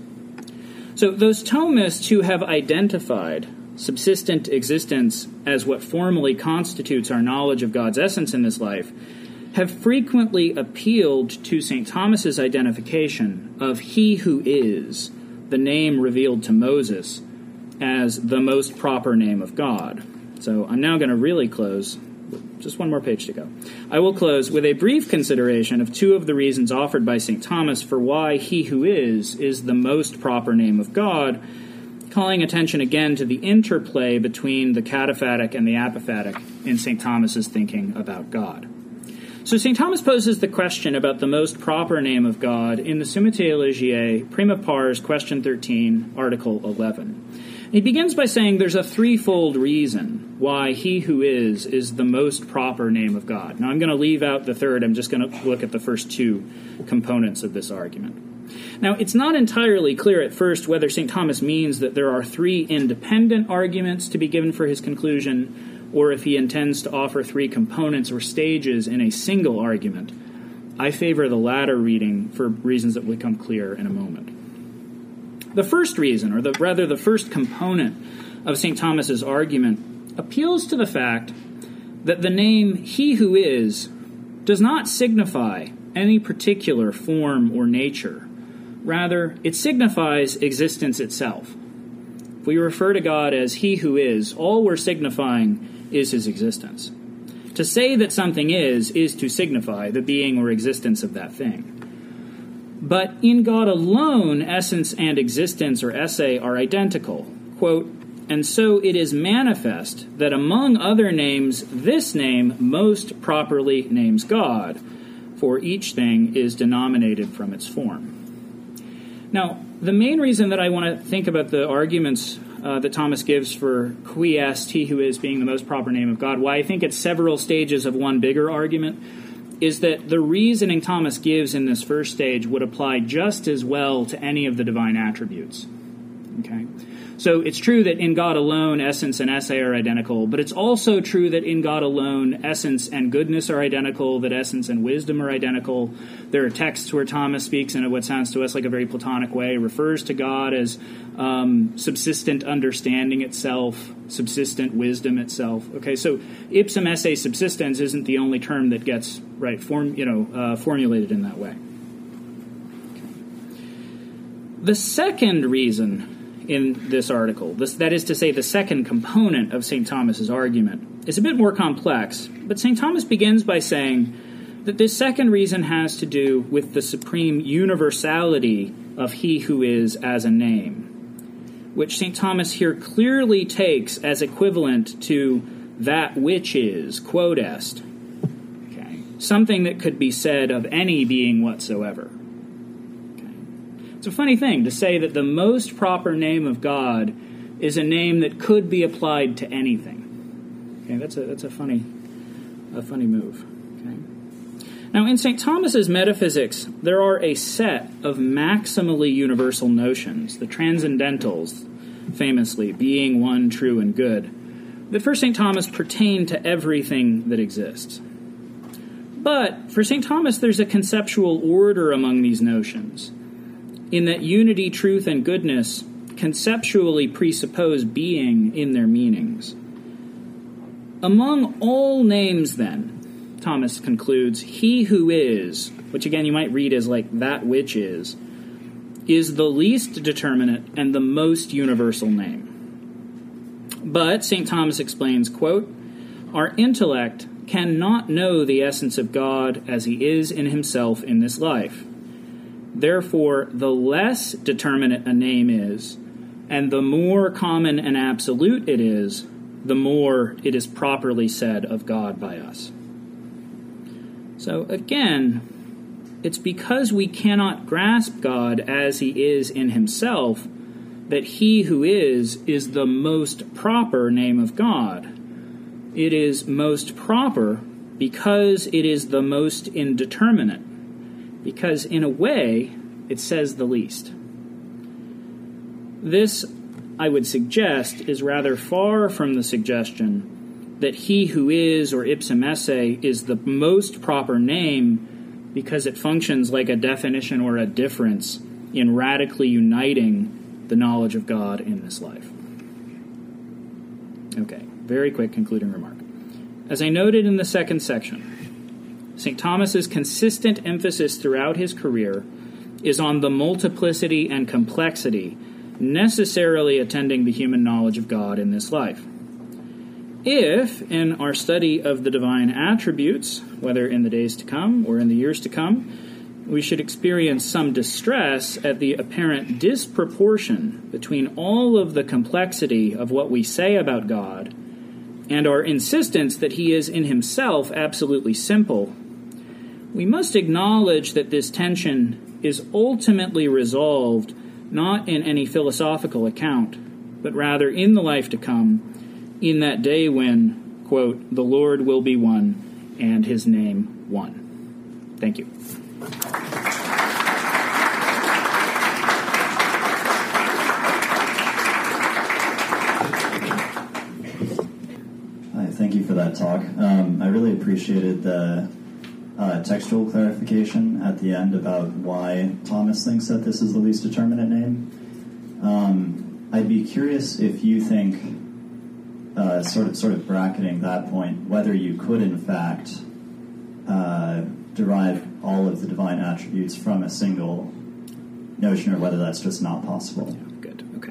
Speaker 1: So those Thomists who have identified subsistent existence as what formally constitutes our knowledge of God's essence in this life have frequently appealed to Saint Thomas's identification of he who is, the name revealed to Moses, as the most proper name of God. So I'm now going to really close. Just one more page to go. I will close with a brief consideration of two of the reasons offered by Saint Thomas for why he who is is the most proper name of God, calling attention again to the interplay between the cataphatic and the apophatic in Saint Thomas's thinking about God. So Saint Thomas poses the question about the most proper name of God in the Summa Theologiae, Prima Pars, question thirteen, article eleven. He begins by saying there's a threefold reason why he who is is the most proper name of God. Now I'm going to leave out the third. I'm just going to look at the first two components of this argument. Now it's not entirely clear at first whether Saint Thomas means that there are three independent arguments to be given for his conclusion, or if he intends to offer three components or stages in a single argument. I favor the latter reading for reasons that will become clear in a moment. The first reason, or the, rather the first component of Saint Thomas's argument, appeals to the fact that the name he who is does not signify any particular form or nature. Rather, it signifies existence itself. If we refer to God as he who is, all we're signifying is his existence. To say that something is, is to signify the being or existence of that thing. But in God alone, essence and existence or esse are identical. Quote, and so it is manifest that among other names, this name most properly names God, for each thing is denominated from its form. Now, the main reason that I want to think about the arguments Uh, that Thomas gives for qui est, he who is, being the most proper name of God, why I think it's several stages of one bigger argument, is that the reasoning Thomas gives in this first stage would apply just as well to any of the divine attributes. Okay? So it's true that in God alone, essence and esse are identical, but it's also true that in God alone, essence and goodness are identical, that essence and wisdom are identical. There are texts where Thomas speaks in what sounds to us like a very Platonic way, refers to God as um, subsistent understanding itself, subsistent wisdom itself. Okay, so ipsum esse subsistens isn't the only term that gets right form, you know, uh, formulated in that way. Okay. The second reason in this article, this, that is to say the second component of Saint Thomas's argument, is a bit more complex, but Saint Thomas begins by saying that this second reason has to do with the supreme universality of he who is as a name, which Saint Thomas here clearly takes as equivalent to that which is, quod est, okay, something that could be said of any being whatsoever. It's a funny thing to say that the most proper name of God is a name that could be applied to anything. Okay, that's a that's a funny a funny move. Okay. Now, in Saint Thomas's metaphysics, there are a set of maximally universal notions, the transcendentals, famously being one, true, and good, that for Saint Thomas pertain to everything that exists. But for Saint Thomas, there's a conceptual order among these notions, in that unity, truth, and goodness conceptually presuppose being in their meanings. Among all names, then, Thomas concludes, he who is, which again you might read as like that which is, is the least determinate and the most universal name. But, Saint Thomas explains, quote, our intellect cannot know the essence of God as he is in himself in this life. Therefore, the less determinate a name is, and the more common and absolute it is, the more it is properly said of God by us. So again, it's because we cannot grasp God as he is in himself that he who is is the most proper name of God. It is most proper because it is the most indeterminate. because in a way it says the least. This, I would suggest, is rather far from the suggestion that he who is, or ipsum esse, is the most proper name because it functions like a definition or a difference in radically uniting the knowledge of God in this life. Okay, very quick concluding remark. As I noted in the second section, Saint Thomas's consistent emphasis throughout his career is on the multiplicity and complexity necessarily attending the human knowledge of God in this life. If, in our study of the divine attributes, whether in the days to come or in the years to come, we should experience some distress at the apparent disproportion between all of the complexity of what we say about God and our insistence that he is in himself absolutely simple, we must acknowledge that this tension is ultimately resolved not in any philosophical account, but rather in the life to come, in that day when, quote, the Lord will be one and his name one. Thank you.
Speaker 2: Hi, thank you for that talk. Um, I really appreciated the Uh, textual clarification at the end about why Thomas thinks that this is the least determinate name. Um, I'd be curious if you think, uh, sort of, sort of bracketing that point, whether you could in fact uh, derive all of the divine attributes from a single notion, or whether that's just not possible.
Speaker 1: Yeah, good. Okay.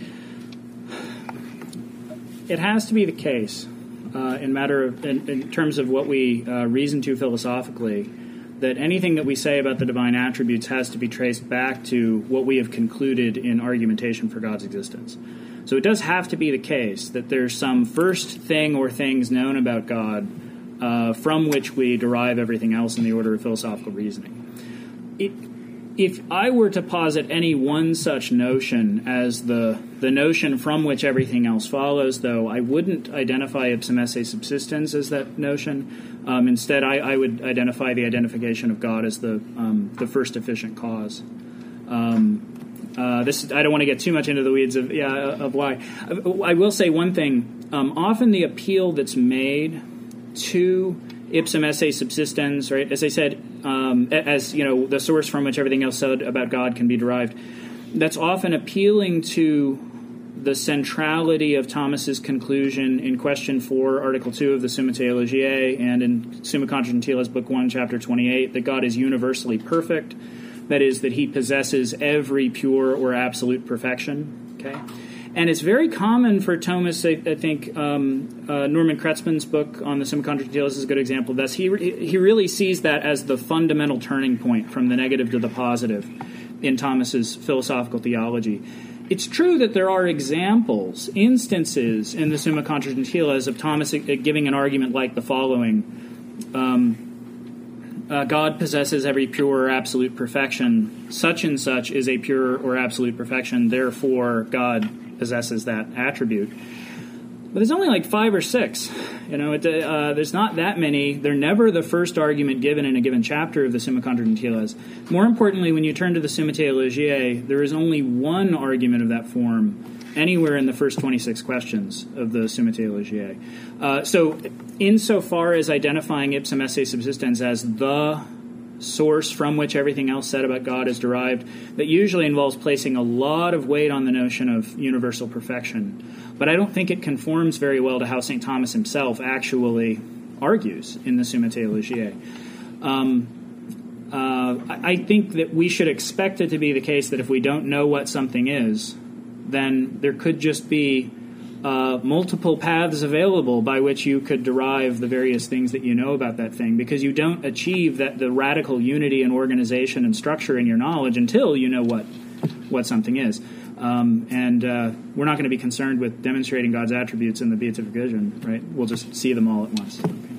Speaker 1: It has to be the case. Uh, in matter of, in, in terms of what we uh, reason to philosophically, that anything that we say about the divine attributes has to be traced back to what we have concluded in argumentation for God's existence. So it does have to be the case that there's some first thing or things known about God uh, from which we derive everything else in the order of philosophical reasoning. It, if I were to posit any one such notion as the the notion from which everything else follows, though, I wouldn't identify ipsum esse subsistens as that notion. Um, instead, I, I would identify the identification of God as the um, the first efficient cause. Um, uh, this I don't want to get too much into the weeds of yeah of why. I will say one thing. Um, often the appeal that's made to ipsum esse subsistens, right? As I said, um, as you know, the source from which everything else said about God can be derived. That's often appealing to the centrality of Thomas's conclusion in question four, Article two of the Summa Theologiae, and in Summa Contra Gentiles, Book one, Chapter twenty-eight, that God is universally perfect. That is, that he possesses every pure or absolute perfection. Okay. And it's very common for Thomas, I, I think, um, uh, Norman Kretzmann's book on the Summa Contra Gentiles is a good example of this. He, re- he really sees that as the fundamental turning point from the negative to the positive in Thomas's philosophical theology. It's true that there are examples, instances in the Summa Contra Gentiles of Thomas giving an argument like the following. Um, uh, God possesses every pure or absolute perfection. Such and such is a pure or absolute perfection. Therefore, God possesses that attribute. But there's only like five or six. You know, it, uh, there's not that many. They're never the first argument given in a given chapter of the Summa Contra Gentiles. More importantly, when you turn to the Summa Theologiae, there is only one argument of that form anywhere in the first twenty-six questions of the Summa Theologiae. Uh, so, insofar as identifying ipsum esse subsistens as the source from which everything else said about God is derived, that usually involves placing a lot of weight on the notion of universal perfection. But I don't think it conforms very well to how Saint Thomas himself actually argues in the Summa Theologiae. Um, uh, I think that we should expect it to be the case that if we don't know what something is, then there could just be uh, multiple paths available by which you could derive the various things that you know about that thing, because you don't achieve that the radical unity and organization and structure in your knowledge until you know what what something is. Um, and uh, we're not going to be concerned with demonstrating God's attributes in the beatific vision, right? We'll just see them all at once.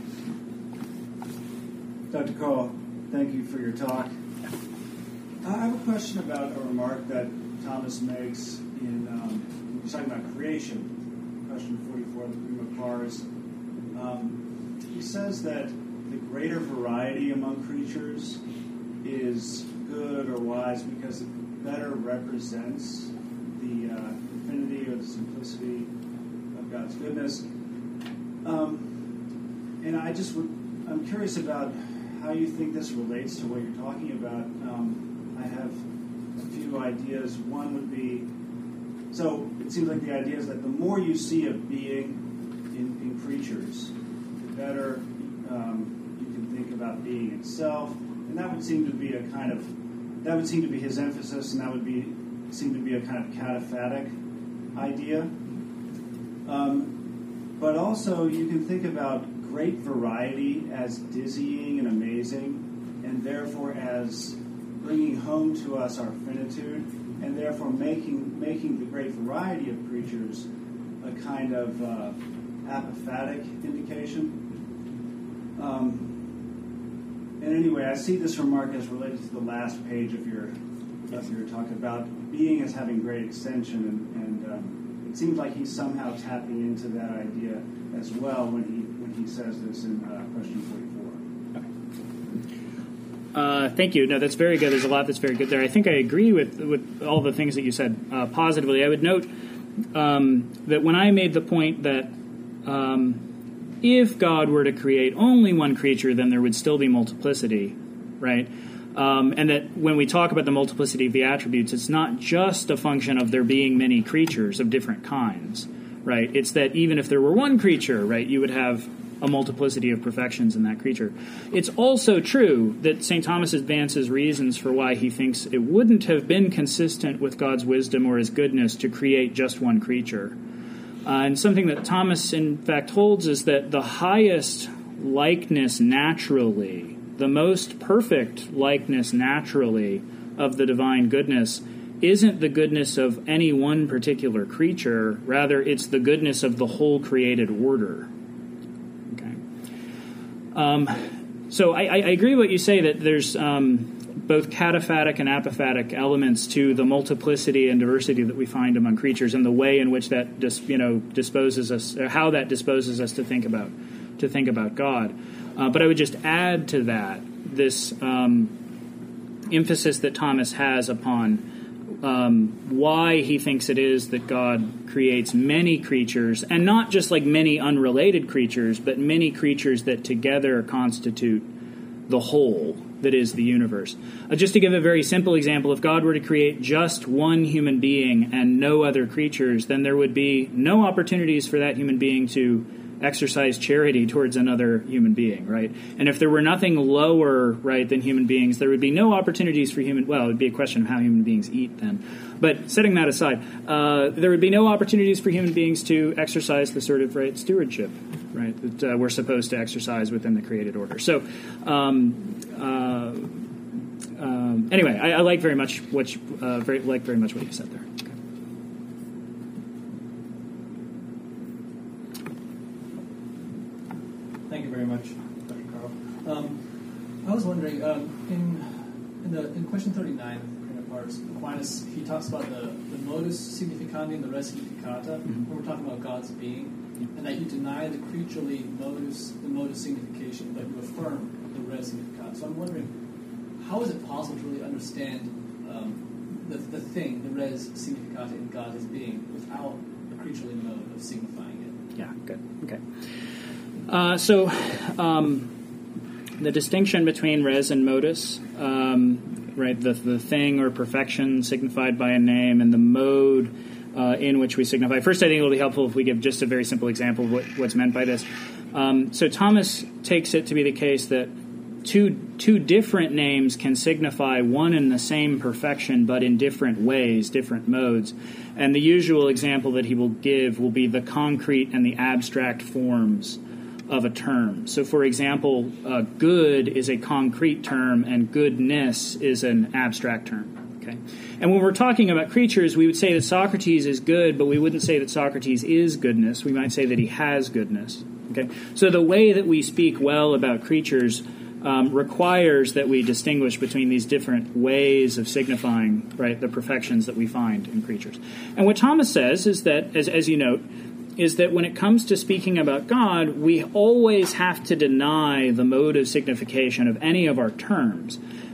Speaker 3: Doctor Cole, thank you for your talk. I have a question about a remark that Thomas makes in um, when he's talking about creation, question forty-four, the prima pars. Um, he says that the greater variety among creatures is good or wise because it better represents the uh, infinity or the simplicity of God's goodness. Um, and I just would, I'm curious about how you think this relates to what you're talking about. Um, I have a few ideas. One would be, so it seems like the idea is that the more you see a being in, in creatures, the better um, you can think about being itself. And that would seem to be a kind of, that would seem to be his emphasis, and that would be seem to be a kind of cataphatic idea. Um, but also you can think about great variety as dizzying and amazing, and therefore as bringing home to us our finitude, and therefore making making the great variety of creatures a kind of uh, apophatic indication. Um, and anyway, I see this remark as related to the last page of your of your talk about being as having great extension, and, and um, it seems like he's somehow tapping into that idea as well when he when he says this in uh, question forty-four.
Speaker 1: Uh, thank you. No, that's very good. There's a lot that's very good there. I think I agree with with all the things that you said uh, positively. I would note um, that when I made the point that um, if God were to create only one creature, then there would still be multiplicity, right? Um, and that when we talk about the multiplicity of the attributes, it's not just a function of there being many creatures of different kinds, right? It's that even if there were one creature, right, you would have a multiplicity of perfections in that creature. It's also true that Saint Thomas advances reasons for why he thinks it wouldn't have been consistent with God's wisdom or his goodness to create just one creature. Uh, and something that Thomas, in fact, holds is that the highest likeness naturally, the most perfect likeness naturally of the divine goodness isn't the goodness of any one particular creature. Rather, it's the goodness of the whole created order. Okay. Um, so I, I agree with what you say that there's um, both cataphatic and apophatic elements to the multiplicity and diversity that we find among creatures, and the way in which that dis, you know disposes us, or how that disposes us to think about to think about God. Uh, but I would just add to that this um, emphasis that Thomas has upon um, why he thinks it is that God creates many creatures, and not just like many unrelated creatures, but many creatures that together constitute the whole that is the universe. Uh, just to give a very simple example, if God were to create just one human being and no other creatures, then there would be no opportunities for that human being to exercise charity towards another human being, right? And if there were nothing lower, right, than human beings, there would be no opportunities for human, well, it would be a question of how human beings eat then. But setting that aside, uh, there would be no opportunities for human beings to exercise the sort of, right, stewardship, right, that uh, we're supposed to exercise within the created order. So, um, uh, um, anyway, I, I like very much what you, uh, very, like very much what you said there. Okay.
Speaker 4: Thank you very much, Doctor Carl. Um, I was wondering, um, in in, the, in question thirty-nine of Prima Pars, Aquinas, he talks about the, the modus significandi and the res significata, mm-hmm. when we're talking about God's being, mm-hmm. and that you deny the creaturely modus, the modus signification, but you affirm the res significata. So I'm wondering, how is it possible to really understand um, the, the thing, the res significata in God as being, without a creaturely mode of signifying it?
Speaker 1: Yeah, good. Okay. Uh, so, um, the distinction between res and modus, um, right, the, the thing or perfection signified by a name, and the mode uh, in which we signify. First, I think it'll be helpful if we give just a very simple example of what, what's meant by this. Um, so Thomas takes it to be the case that two two different names can signify one and the same perfection, but in different ways, different modes. And the usual example that he will give will be the concrete and the abstract forms of a term. So, for example, uh, good is a concrete term, and goodness is an abstract term. Okay, and when we're talking about creatures, we would say that Socrates is good, but we wouldn't say that Socrates is goodness. We might say that he has goodness. Okay, so the way that we speak well about creatures um, requires that we distinguish between these different ways of signifying, right, the perfections that we find in creatures. And what Thomas says is that, as, as you note, is that when it comes to speaking about God, we always have to deny the mode of signification of any of our terms,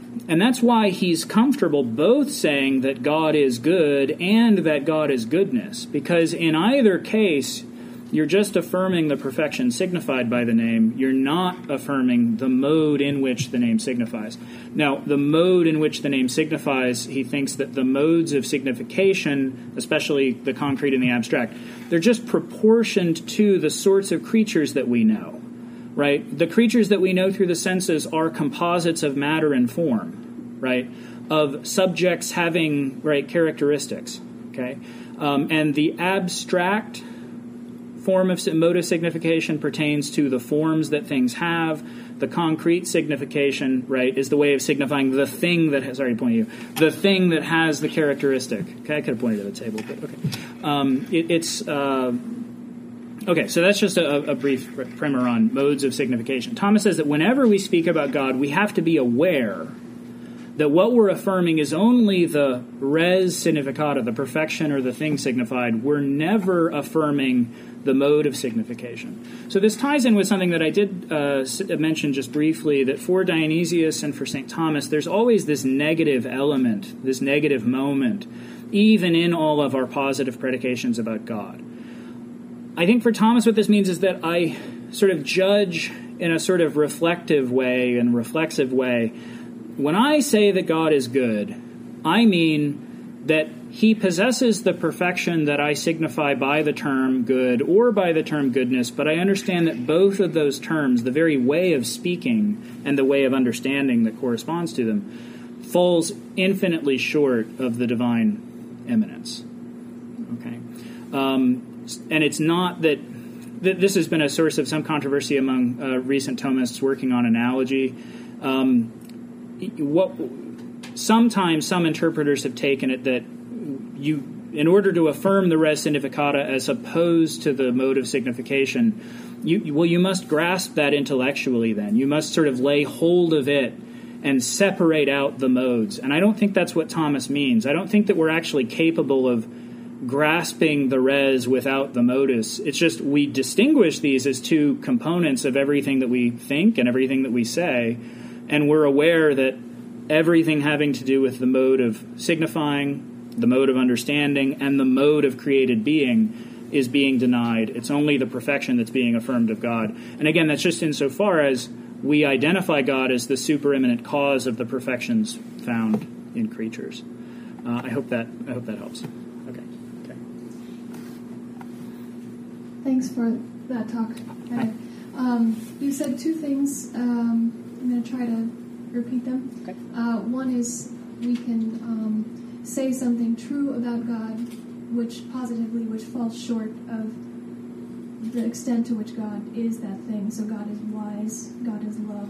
Speaker 1: And that's why he's comfortable both saying that God is good and that God is goodness, because in either case, you're just affirming the perfection signified by the name. You're not affirming the mode in which the name signifies. Now, the mode in which the name signifies, he thinks that the modes of signification, especially the concrete and the abstract, they're just proportioned to the sorts of creatures that we know, right? The creatures that we know through the senses are composites of matter and form, right? Of subjects having, right, characteristics, okay? Um, and the abstract form of mode of signification pertains to the forms that things have. The concrete signification, right, is the way of signifying the thing that has, sorry to point you, the thing that has the characteristic. Okay, I could have pointed to the table, but okay. Um, it, it's, uh, okay, so that's just a, a brief primer on modes of signification. Thomas says that whenever we speak about God, we have to be aware that what we're affirming is only the res significata, the perfection or the thing signified. We're never affirming the mode of signification. So this ties in with something that I did uh, mention just briefly, that for Dionysius and for Saint Thomas, there's always this negative element, this negative moment, even in all of our positive predications about God. I think for Thomas what this means is that I sort of judge in a sort of reflective way and reflexive way. When I say that God is good, I mean that he possesses the perfection that I signify by the term good or by the term goodness, but I understand that both of those terms, the very way of speaking and the way of understanding that corresponds to them, falls infinitely short of the divine eminence. Okay, um, and it's not that th- this has been a source of some controversy among uh, recent Thomists working on analogy. Um, what sometimes some interpreters have taken it that you, in order to affirm the res significata as opposed to the mode of signification, you well, you must grasp that intellectually. Then you must sort of lay hold of it and separate out the modes. And I don't think that's what Thomas means. I don't think that we're actually capable of grasping the res without the modus. It's just we distinguish these as two components of everything that we think and everything that we say, and we're aware that everything having to do with the mode of signifying, the mode of understanding, and the mode of created being is being denied. It's only the perfection that's being affirmed of God. And again, that's just insofar as we identify God as the supereminent cause of the perfections found in creatures. Uh, I hope that I hope that helps. Okay. Okay.
Speaker 5: Thanks for that talk.
Speaker 1: Hi.
Speaker 5: Um, you said two things. Um, I'm going to try to repeat them.
Speaker 1: Okay.
Speaker 5: Uh, one is we can um, say something true about God, which positively, which falls short of the extent to which God is that thing. So God is wise, God is love.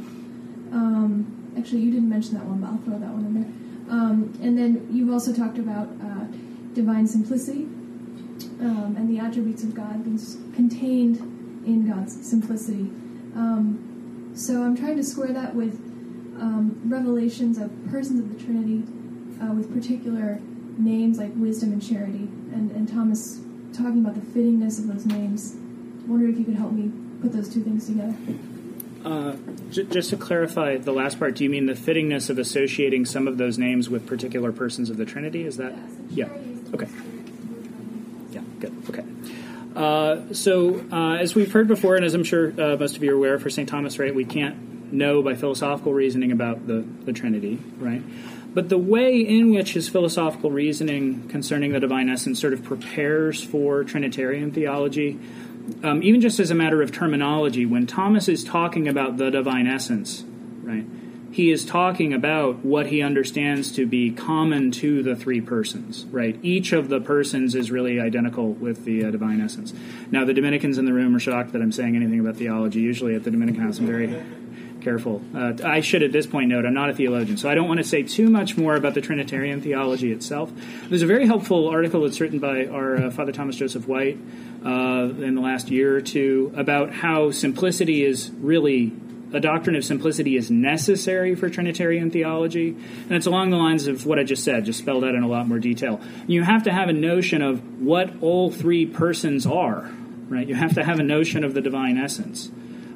Speaker 5: Um, actually, you didn't mention that one, but I'll throw that one in there. Um, and then you've also talked about uh, divine simplicity um, and the attributes of God being contained in God's simplicity. Um, so I'm trying to square that with um, revelations of persons of the Trinity uh, with particular names like wisdom and charity, and, and Thomas talking about the fittingness of those names. I wonder if you could help me put those two things together.
Speaker 1: Uh, j- just to clarify the last part, do you mean the fittingness of associating some of those names with particular persons of the Trinity? Is that?
Speaker 5: Yeah.
Speaker 1: Yeah. Okay. Yeah, good. Okay. Uh, so, uh, as we've heard before, and as I'm sure uh, most of you are aware, for Saint Thomas, right, we can't know by philosophical reasoning about the, the Trinity, right? But the way in which his philosophical reasoning concerning the divine essence sort of prepares for Trinitarian theology, um, even just as a matter of terminology, when Thomas is talking about the divine essence, right, he is talking about what he understands to be common to the three persons, right? Each of the persons is really identical with the uh, divine essence. Now, the Dominicans in the room are shocked that I'm saying anything about theology. Usually at the Dominican house, I'm very careful. Uh, I should at this point note I'm not a theologian, so I don't want to say too much more about the Trinitarian theology itself. There's a very helpful article that's written by our uh, Father Thomas Joseph White uh, in the last year or two about how simplicity is really, a doctrine of simplicity is necessary for Trinitarian theology, and it's along the lines of what I just said, just spelled out in a lot more detail. You have to have a notion of what all three persons are, right? You have to have a notion of the divine essence.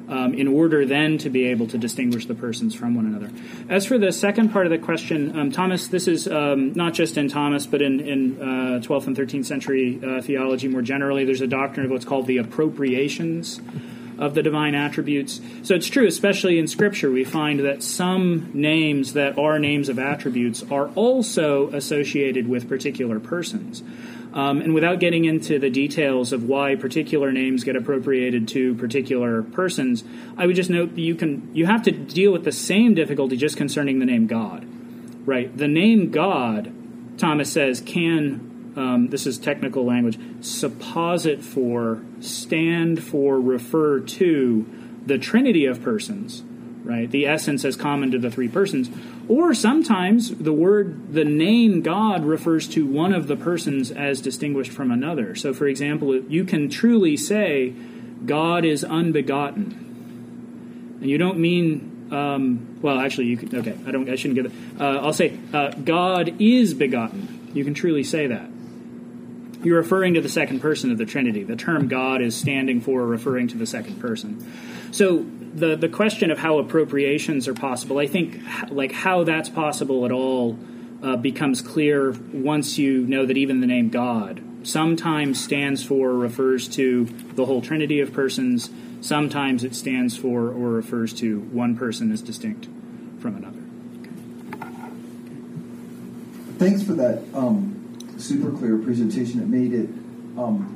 Speaker 1: Um, in order then to be able to distinguish the persons from one another. As for the second part of the question, um, Thomas, this is um, not just in Thomas, but in, in uh, twelfth and thirteenth century uh, theology more generally, there's a doctrine of what's called the appropriations of the divine attributes. So it's true, especially in Scripture, we find that some names that are names of attributes are also associated with particular persons. Um, and without getting into the details of why particular names get appropriated to particular persons, I would just note that you can you have to deal with the same difficulty just concerning the name God, right? The name God, Thomas says, can, um, this is technical language, supposit for, stand for, refer to the Trinity of persons, right? The essence as common to the three persons. Or sometimes the word, the name God refers to one of the persons as distinguished from another. So, for example, you can truly say God is unbegotten. And you don't mean, um, well, actually, you could, okay, I don't, I shouldn't get it. Uh, I'll say uh, God is begotten. You can truly say that. You're referring to the second person of the Trinity. The term God is standing for referring to the second person. So the the question of how appropriations are possible, I think, like how that's possible at all uh, becomes clear once you know that even the name God sometimes stands for or refers to the whole Trinity of persons. Sometimes it stands for or refers to one person as distinct from another. Okay.
Speaker 6: Thanks for that um, super clear presentation. It made it um,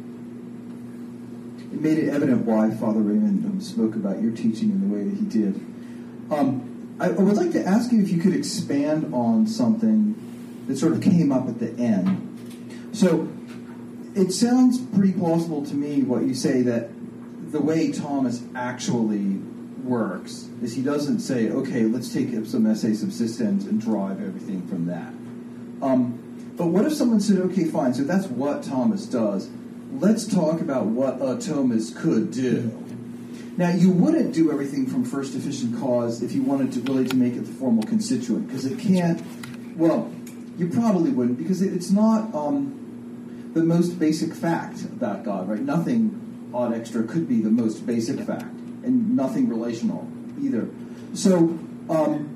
Speaker 6: it made it evident why Father Raymond um, spoke about your teaching in the way that he did. Um, I, I would like to ask you if you could expand on something that sort of came up at the end. So it sounds pretty plausible to me what you say, that the way Thomas actually works is he doesn't say, okay, let's take ipsum esse subsistens and drive everything from that. Um, but what if someone said, okay, fine, so that's what Thomas does. Let's talk about what a Thomas could do. Now, you wouldn't do everything from first efficient cause if you wanted to really to make it the formal constituent, because it can't, well, you probably wouldn't, because it's not um, the most basic fact about God, right? Nothing odd extra could be the most basic fact, and nothing relational either. So, um,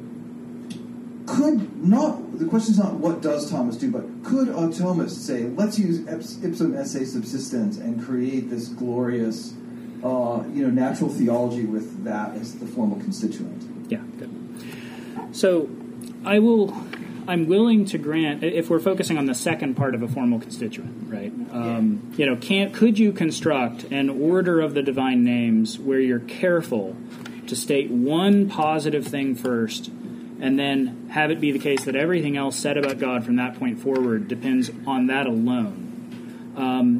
Speaker 6: could not, the question is not what does Thomas do, but could a Thomist say, let's use ipsum esse subsistens and create this glorious, uh, you know, natural theology with that as the formal constituent?
Speaker 1: Yeah, good. So, I will, I'm willing to grant, if we're focusing on the second part of a formal constituent, right? Um, yeah. You know, can't, could you construct an order of the divine names where you're careful to state one positive thing first, and then have it be the case that everything else said about God from that point forward depends on that alone? Um,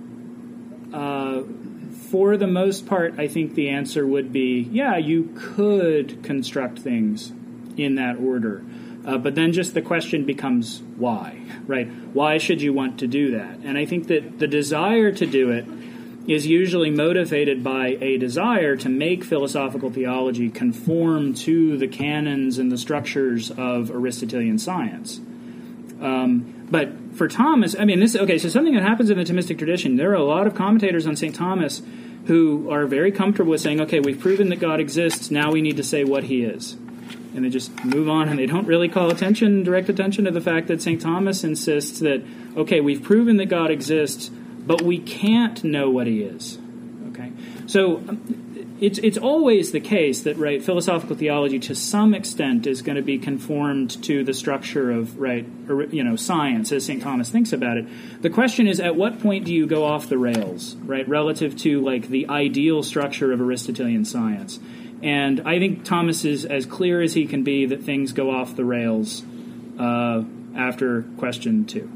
Speaker 1: uh, for the most part, I think the answer would be, yeah, you could construct things in that order. Uh, but then just the question becomes why, right? Why should you want to do that? And I think that the desire to do it is usually motivated by a desire to make philosophical theology conform to the canons and the structures of Aristotelian science. Um, but for Thomas, I mean, this, okay, so something that happens in the Thomistic tradition, there are a lot of commentators on Saint Thomas who are very comfortable with saying, okay, we've proven that God exists, now we need to say what he is. And they just move on, and they don't really call attention, direct attention to the fact that Saint Thomas insists that, okay, we've proven that God exists, but we can't know what he is. Okay, so it's it's always the case that, right, philosophical theology to some extent is going to be conformed to the structure of, right, or, you know, science as Saint Thomas thinks about it. The question is, at what point do you go off the rails, right, relative to like the ideal structure of Aristotelian science? And I think Thomas is as clear as he can be that things go off the rails uh, after question two.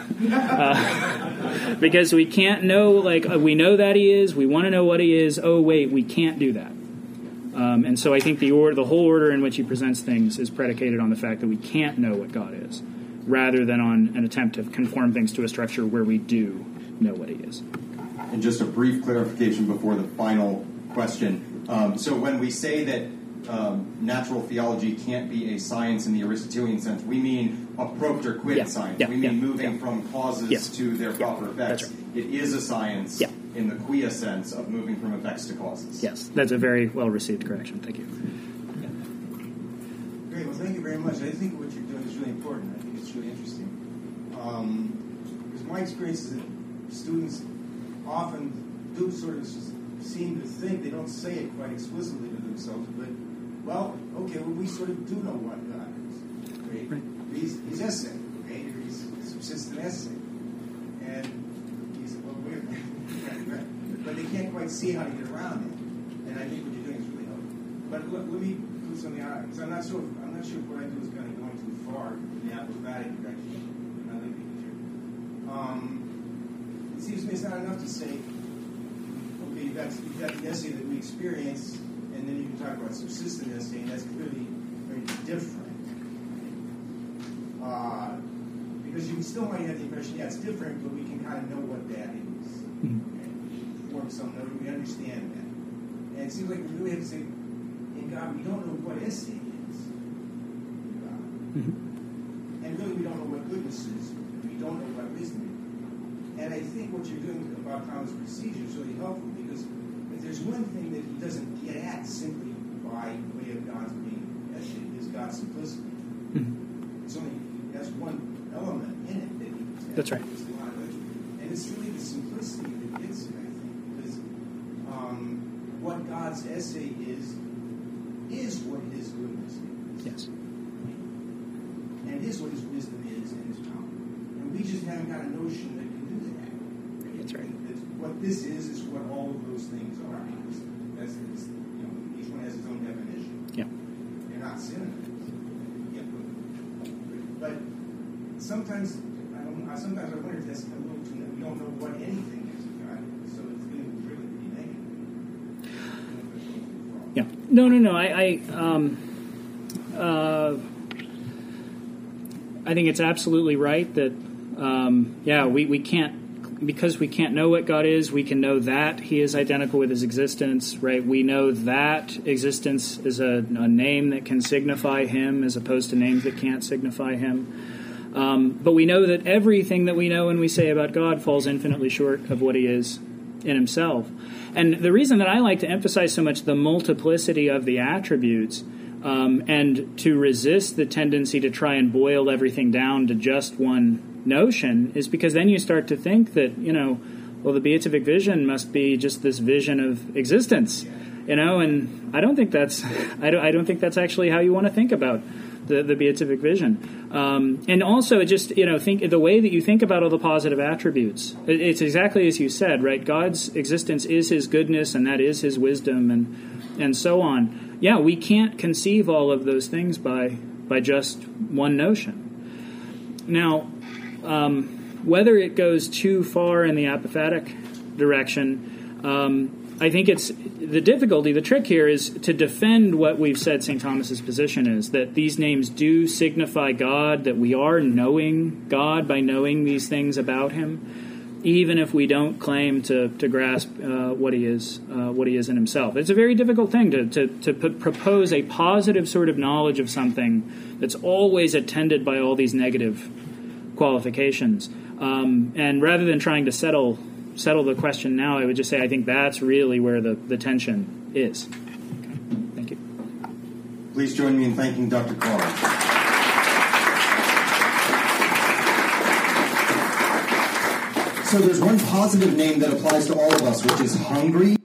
Speaker 1: uh, because we can't know, like, uh, we know that he is, we want to know what he is, oh, wait, we can't do that. Um, and so I think the order, the whole order in which he presents things is predicated on the fact that we can't know what God is, rather than on an attempt to conform things to a structure where we do know what he is.
Speaker 7: And just a brief clarification before the final question. Um, so when we say that um, natural theology can't be a science in the Aristotelian sense, we mean a propter quid
Speaker 1: yeah,
Speaker 7: science.
Speaker 1: Yeah,
Speaker 7: we mean
Speaker 1: yeah,
Speaker 7: moving
Speaker 1: yeah.
Speaker 7: from causes
Speaker 1: yeah.
Speaker 7: to their proper effects.
Speaker 1: Right.
Speaker 7: It is a science
Speaker 1: yeah.
Speaker 7: in the quia sense of moving from effects to causes.
Speaker 1: Yes, that's a very well-received correction. Thank you.
Speaker 8: Great. Well, thank you very much. I think what you're doing is really important. I think it's really interesting. Um, because my experience is that students often do sort of seem to think, they don't say it quite explicitly to themselves, but, well, okay, well, we sort of do know what God is. Right?
Speaker 1: Right.
Speaker 8: He's, he's essay, right? Or he's subsistent essay. And he's, well, weird. But they can't quite see how to get around it. And I think what you're doing is really helpful. But let, let me do something, because I'm not sure, I'm not sure if what I do is kind of going too far in the apophatic direction. I think we can hear. Um, it seems to me it's not enough to say, okay, you've got, you've got the essay that we experience, and then you can talk about subsistent essay, and that's clearly very different. Uh, because you still might have the impression, yeah, it's different, but we can kind of know what that is. Okay? Form some note, we understand that. And it seems like we really have to say, in God, we don't know what essay is. In God. Mm-hmm. And really, we don't know what goodness is. We don't know what wisdom is. And I think what you're doing about Thomas' procedure is really helpful, because if there's one thing that he doesn't get at simply by way of God's being essay, is God's simplicity. Mm-hmm. It's only, that's one element in it that he has.
Speaker 1: That's right.
Speaker 8: And it's really the simplicity that gets it, I think, because um, what God's essay is, is what his goodness is.
Speaker 1: Yes.
Speaker 8: And is what his wisdom is and his power. And we just haven't got a notion that can do that.
Speaker 1: That's right.
Speaker 8: It's, what this is, is what all of those things are. That's, that's, you know, each one has its own definition.
Speaker 1: Yeah.
Speaker 8: They're not synonyms. Yeah, but, but sometimes, I don't, sometimes I wonder if that's a little too, we don't know what anything is in God, so it's going to really be negative.
Speaker 1: Yeah. No, no, no. I, I, um, uh, I think it's absolutely right that, um, yeah, we, we can't, because we can't know what God is, we can know that He is identical with His existence, right? We know that existence is a, a name that can signify Him as opposed to names that can't signify Him. Um, but we know that everything that we know and we say about God falls infinitely short of what He is in Himself. And the reason that I like to emphasize so much the multiplicity of the attributes um, and to resist the tendency to try and boil everything down to just one notion is because then you start to think that, you know, well, the beatific vision must be just this vision of existence, you know, and I don't think that's, I don't, I don't think that's actually how you want to think about the, the beatific vision. Um, and also, it just, you know, think the way that you think about all the positive attributes, it, it's exactly as you said, right? God's existence is His goodness, and that is His wisdom, and and so on. Yeah, we can't conceive all of those things by by just one notion. Now, um, whether it goes too far in the apophatic direction, um, I think it's the difficulty, the trick here is to defend what we've said Saint Thomas's position is, that these names do signify God, that we are knowing God by knowing these things about Him, even if we don't claim to, to grasp uh, what He is, uh, what He is in Himself. It's a very difficult thing to, to, to put, propose a positive sort of knowledge of something that's always attended by all these negative qualifications. Um, and rather than trying to settle settle the question now, I would just say I think that's really where the, the tension is. Okay. Thank you.
Speaker 7: Please join me in thanking Doctor Carr. So there's one positive name that applies to all of us, which is hungry.